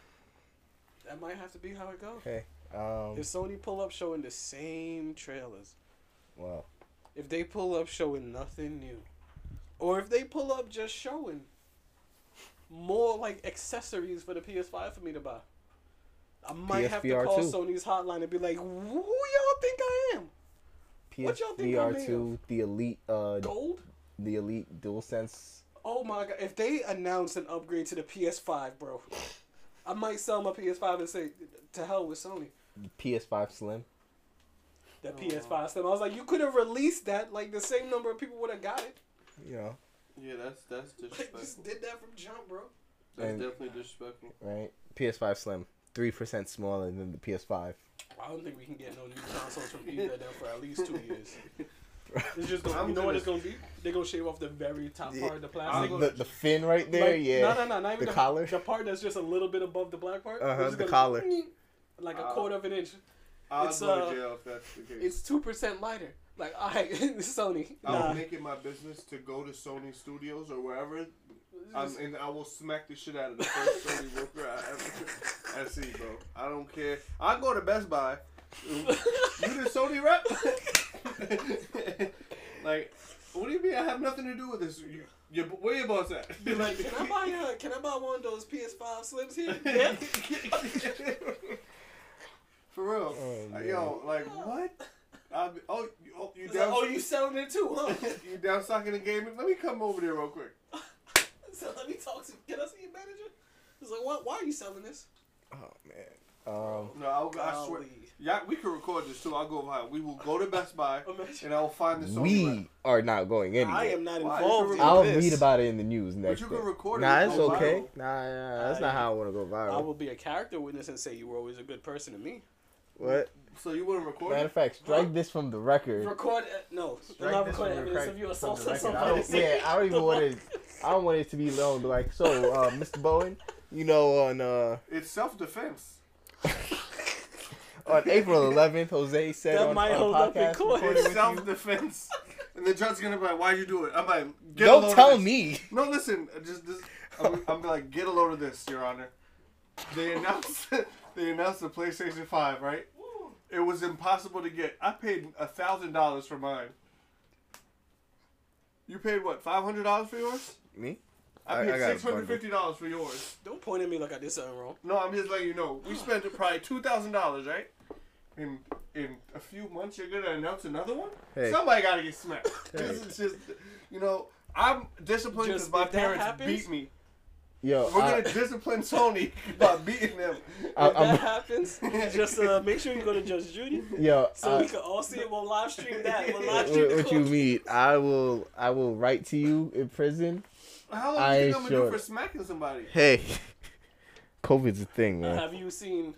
That might have to be how it goes. Okay. Um. If Sony pull up showing the same trailers, Well. if they pull up showing nothing new, or if they pull up just showing more like accessories for the P S five for me to buy, I might have to P S V R call two. Sony's hotline and be like, who y'all think I am? What y'all think I'm P S V R made two, the elite, uh, Gold? the elite DualSense. Oh my god! If they announce an upgrade to the P S five, bro, I might sell my P S five and say, to hell with Sony. P S five Slim. That Oh. P S five Slim. I was like, you could have released that. Like the same number of people would have got it. You know, Yeah, that's that's Like, disrespectful. just did that from jump, bro. That's And- definitely disrespectful. right? P S five Slim, three percent smaller than the P S five. I don't think we can get no new consoles from either of them for at least two years. It's just gonna, I'm you know what gonna- it's gonna be? They're gonna shave off the very top part of the I'm plastic. gonna- The, the fin right there, Like, yeah. No, no, no, not even The the, collar? The part that's just a little bit above the black part. Uh-huh, It's just the gonna collar. be like a Uh, quarter of an inch. I'll It's, go uh, to jail if that's the case. It's two percent lighter. Like, alright, Sony. I'll Nah. make it my business to go to Sony Studios or wherever, It's um, just- and I will smack the shit out of the first Sony worker I ever I see, bro. I don't care. I'll go to Best Buy. You the Sony rep? Like, what do you mean? I have nothing to do with this. You, you, where your boss at? Be like, can I buy uh, can I buy one of those P S five Slims here? Yeah. For real. Oh, Like, man. yo, like what? I'll be, oh, you, oh, you It's down? like, oh, you selling it too, huh? you down stocking the gaming? Let me come over there real quick. So let me talk to. Can I see your manager? It's like, why? Why are you selling this? Oh man. Um. No, I'll, I swear. Golly. Yeah, we can record this too. I'll go over. We will go to Best Buy Imagine. and I will find the Sony rep. We are not going anywhere. I am not Why? involved in I'll this. read about it in the news next you day. can record it Nah, and it's go okay. viral. Nah, nah, that's I- not how I want to go I viral. will be a character witness and say you were always a good person to me. What? So you wouldn't record Matter it? of fact, strike Huh? this from the record. Record? Uh, no, Strike I'm not this recording from the evidence record- of you from assaulting the record. I somebody. don't, yeah, I don't even want it. I don't want it to be known. But like, so, uh, Mister Bowen, you know, on uh, It's self defense. on April eleventh, Jose said That on, might on hold a up in podcast court. recorded It's with self you. defense. And the judge's gonna be like, "Why'd you do it?" I'm like, get a Don't load tell of this. me. No, listen. Just, just I'm, I'm like, get a load of this, Your Honor. They announced, they announced the PlayStation Five, right? It was impossible to get. I paid a thousand dollars for mine. You paid what? Five hundred dollars for yours? Me? I I- paid I got a six hundred fifty dollars for yours. Don't point at me like I did something wrong. No, I'm just letting you know. We spent probably two thousand dollars, right? In in a few months, you're gonna announce another one. Hey. Somebody gotta get smacked. Hey. This is just, you know, I'm disciplined because Just my if that parents happens- beat me. Yo, We're I, gonna discipline Sony by beating them. I, If that I'm, happens, just uh, make sure you go to Judge Judy yo, so I- we can all see it. We'll live stream that. We'll live what, stream the what you court. mean? I will, I will write to you in prison How long I do you ain't think I'm gonna sure. do for smacking somebody? Hey, COVID's a thing, man. Have you seen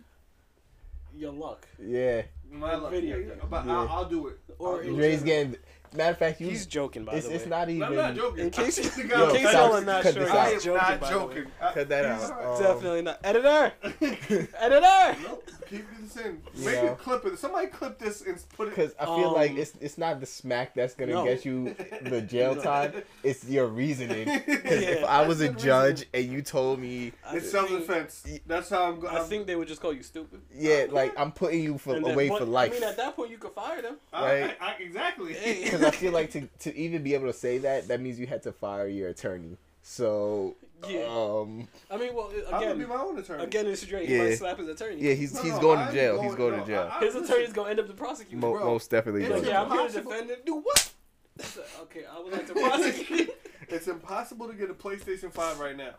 Your Luck? Yeah. My luck. Video Yeah, yeah, game. but Yeah. I'll, I'll do it. Or I'll do in it. Dre's getting. Matter of fact, you. He's joking, by it's, the it's way. not even. I'm not joking. In case, I in think case I'm- Yo, y'all stop. are not Cut sure, this he's out. I am joking, not by joking. the way. I- Cut that he's- out. Um, Definitely not. Editor! Editor! Nope. Keep this in. You Make know? a clip of it. Somebody clip this and put it. Because I feel like Um, it's it's not the smack that's gonna no. get you the jail No. time. It's your reasoning. Because if Yeah, I was a that's good judge reasoning. and you told me, I It's think- self-defense. That's how I'm going. I think they would just call you stupid. yeah, like I'm putting you for And then- away but, for life. I mean, at that point, you could fire them. right. I, I, exactly. Hey. Because I feel like to to even be able to say that, that means you had to fire your attorney. So, Yeah. um, I mean, well, I'm gonna be again, my own attorney. again, it's straight. He Yeah. might slap his attorney. yeah, he's No, he's no, going to I'm jail. he's going no, to jail. I- I- His listen, attorney's gonna end up the prosecutor. Mo- bro, most definitely. it's going Like, to yeah, I'm jail. here to impossible. defend it. Do what? Okay, I would like to prosecute. It's impossible to get a PlayStation five right now.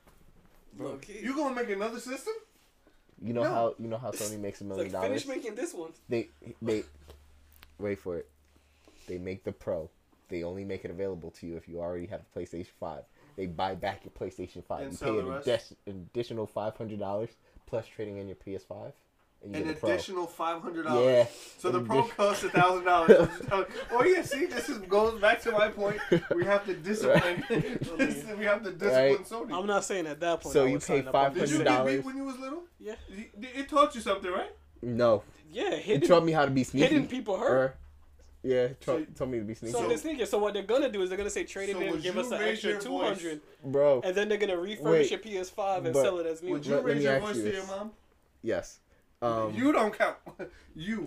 Low key. You gonna make another system? You know No. how you know how Sony makes a It's million like, finish dollars. making this one. They they wait for it. They make the Pro. They only make it available to you if you already have a PlayStation Five. They buy back your PlayStation Five. And You sell pay the an rest? addi- additional five hundred dollars plus trading in your P S Five, and you An get the Pro. additional five hundred dollars. Yeah. So the An Pro addi- costs a thousand dollars. Oh yeah, see, this is, goes back to my point. We have to discipline. we have to discipline Right. Sony. I'm not saying at that point. So I you would pay sign up on Did you this. get $500 beat when you was little? Yeah. It it taught you something, right? No, Yeah, it hidden, taught me how to be sneaky. hidden people hurt. Or- yeah, it So- taught, taught me to be sneaky. So, So- they're sneaking. So what they're gonna do is they're gonna say trade it So in and would give you us an raise extra your two hundred, Bro, and then they're gonna refurbish Wait, your P S five and but sell it as new. Would you Let- let raise me your ask voice you to your this. mom? yes. Um, You don't count. You.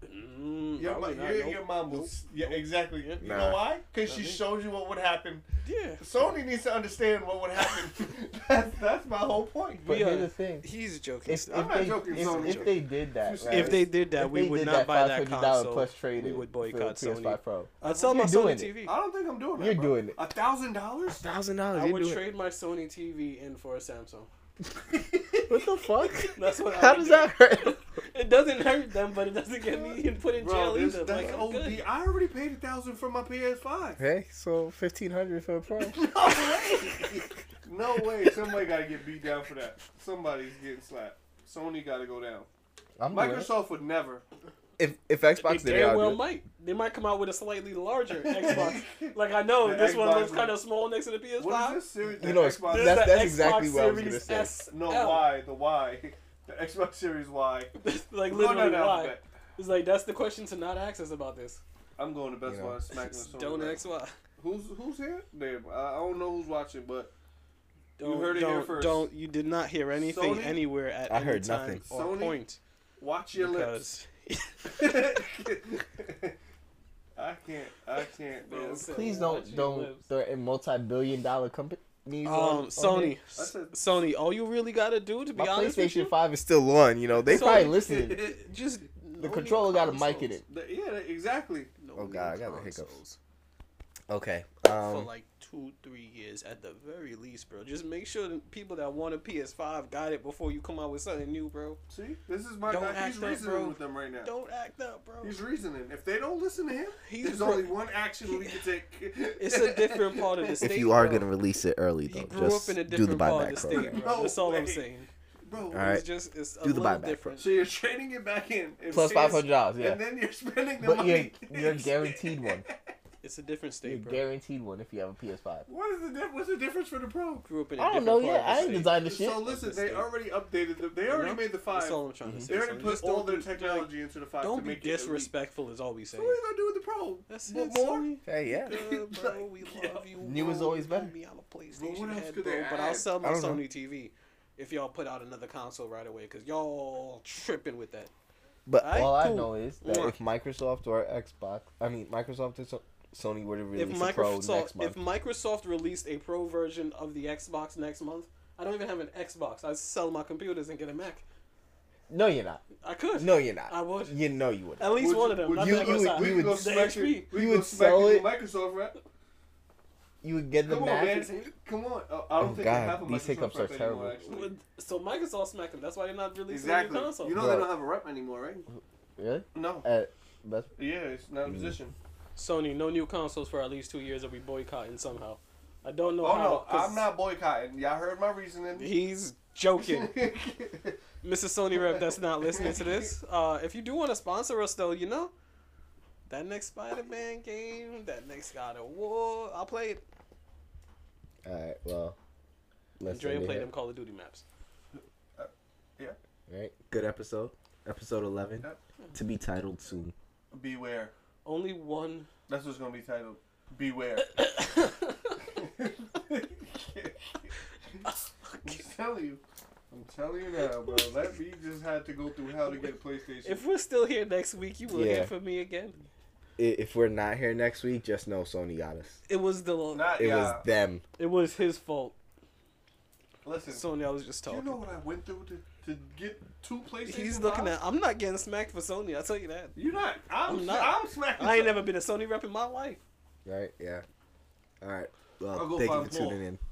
Mm, Your, probably mo- not, your, nope. your mom will. s- Yeah, exactly. You Nah. know why? Because Not she me. showed you what would happen. Yeah. Sony needs to understand what would happen. that's, that's my whole point. but we here's are- the thing. He's joking. If, still. I'm if not they, joking, if, Sony. if they did that, If right, if they did that, if we they would did not buy that five hundred dollars console. plus trade we in would for the boycott P S Sony. five Pro. I'd sell my You're Sony doing T it. V. I don't think I'm doing that. You're bro. doing it. A thousand dollars? Thousand dollars. I would trade my Sony T V in for a Samsung. What the fuck? That's what I How would does do. that hurt? It doesn't hurt them, but it doesn't get me put in Bro, jail this, either. that's Like, I'm O good. D. I already paid a thousand for my P S five. Hey, so fifteen hundred for a Pro. No way. No way. Somebody got to get beat down for that. Somebody's getting slapped. Sony got to go down. I'm doing it. Microsoft would never. If if Xbox They did it, damn I'd well do it. might. They might come out with a slightly larger Xbox. Like I know The this one Xbox looks One. kind of small next to the P S What five. is this series? You The know, it's- Xbox. This That's- is the that's exactly Xbox what I was Series gonna S. No, L. why? The why? The Xbox Series Y. Like Go literally down the why? alphabet. It's like that's the question to not ask us about this. I'm going to Best You know. Buy and smacking the Sony. Don't right ask why. Who's who's here? Damn, I I don't know who's watching, but Don't, heard it don't, here first. Don't. You did not hear anything Sony? anywhere at I any heard time nothing. or Sony? point. watch your lips. Because I can't. I can't, bro. Man, so Please watch don't your don't lips. they're in multi-billion dollar companies. um, on- on Sony, there. I said- Sony, all you really gotta do, to be My honest with you, PlayStation Five is still on. You know they Sony- probably listening. just The no controller new got a mic in consoles. it. The- yeah, exactly. No Oh, new God, I got the hiccups. consoles. Okay. For Um. like two, three years at the very least, bro. Just make sure the people that want a P S five got it before you come out with something new, bro. See, this is my Don't guy. act He's up, reasoning bro. with them right now. Don't act up, bro. He's reasoning. If they don't listen to him, He's there's pro- only one action we can take. It's a different part of the state. If you are bro. gonna release it early, He though, grew just up in a do the different part buyback of the state, program. bro. No That's all I'm way. saying. Bro, All right. It's just it's a Do the little buyback different. so you're trading it back in. and Plus P S five hundred dollars, yeah. And then you're spending the But you're money. you're guaranteed one. It's a different You're state, bro. guaranteed one if you have a P S Five. What is the diff- What's the difference for the pro? Grew up in a I don't different know part yet. of the I ain't state. designed the shit. So listen, the they state. already updated. The, they You already know? made the five. That's all I'm trying to Mhm. say. They already son. put Just all don't their be- technology into the five. Don't to be make it elite. disrespectful, is all we say. So what are you gonna do with the pro? That's What it, more? Sony. Hey, yeah. Good, bro. We love you. New bro. is always better. Put me on a But PlayStation what else head, could bro. they But I'll add? sell my I don't know. Sony T V if y'all put out another console right away, because y'all tripping with that. But Alright, all I cool. know is that Mwah. if Microsoft or Xbox, I mean Microsoft or So- Sony were to If release a Pro Microsoft, next month, if Microsoft released a pro version of the Xbox next month, I don't even have an Xbox. I sell my computers and get a Mac. no, you're not. I could. No, you're not. I would. You know you would. At least Would one you- of them. would Not you- the you would- other you side. would go The smack H it- P. we you go would smack sell it it? with Microsoft, right? You would get the Come on, Mac. man. Come on. Oh, I don't Oh, think they God, have a these Microsoft hiccups are rep anymore, terrible. actually. Would- So Microsoft smacked them. That's why they're not releasing Exactly. a new console. You know Bro. they don't have a rep anymore, right? Really? No. At best. Yeah, it's not a Mm. position. Sony, no new consoles for at least two years, or we boycotting somehow. I don't know Oh how. no, 'cause I'm not boycotting. Y'all heard my reasoning. He's joking. Mister Sony rep that's not listening to this. Uh, if you do want to sponsor us, though, you know, that next Spider-Man game, that next God of War, I'll play it. All right. Well, let's Dre end will it play here. them Call of Duty maps. Yeah. All right. Good episode. Episode eleven. Yep. To be titled soon. Beware. Only one. That's what's gonna be titled. Beware. I'm telling you. I'm telling you now, bro. That me just had to go through hell to get a PlayStation. If we're still here next week, you will Yeah. hear from me again. I- If we're not here next week, just know Sony got us. It was the. Not It yeah. was them. It was his fault. Listen, Sony, I was just do you talking. know what I went through to, to get two PlayStation? He's looking fives? at. I'm not getting smacked for Sony. I tell you that. You're not. I'm, I'm not. not. I'm smacking. I ain't some- never been a Sony rep in my life. Right? Yeah. All right. I'll Well, go thank you find for Paul. tuning in.